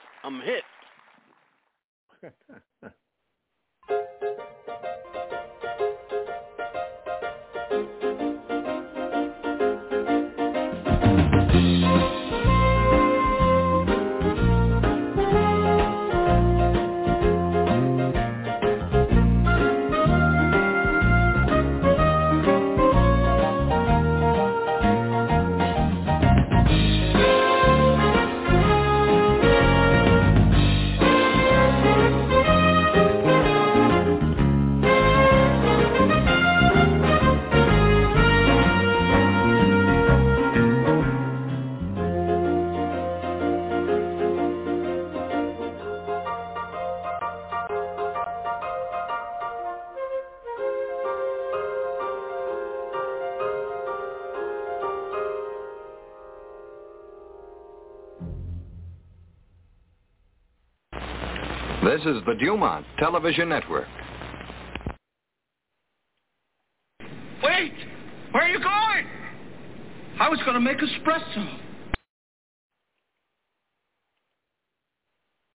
[SPEAKER 7] This is the Dumont Television Network.
[SPEAKER 21] Wait! Where are you going? I was going to make espresso.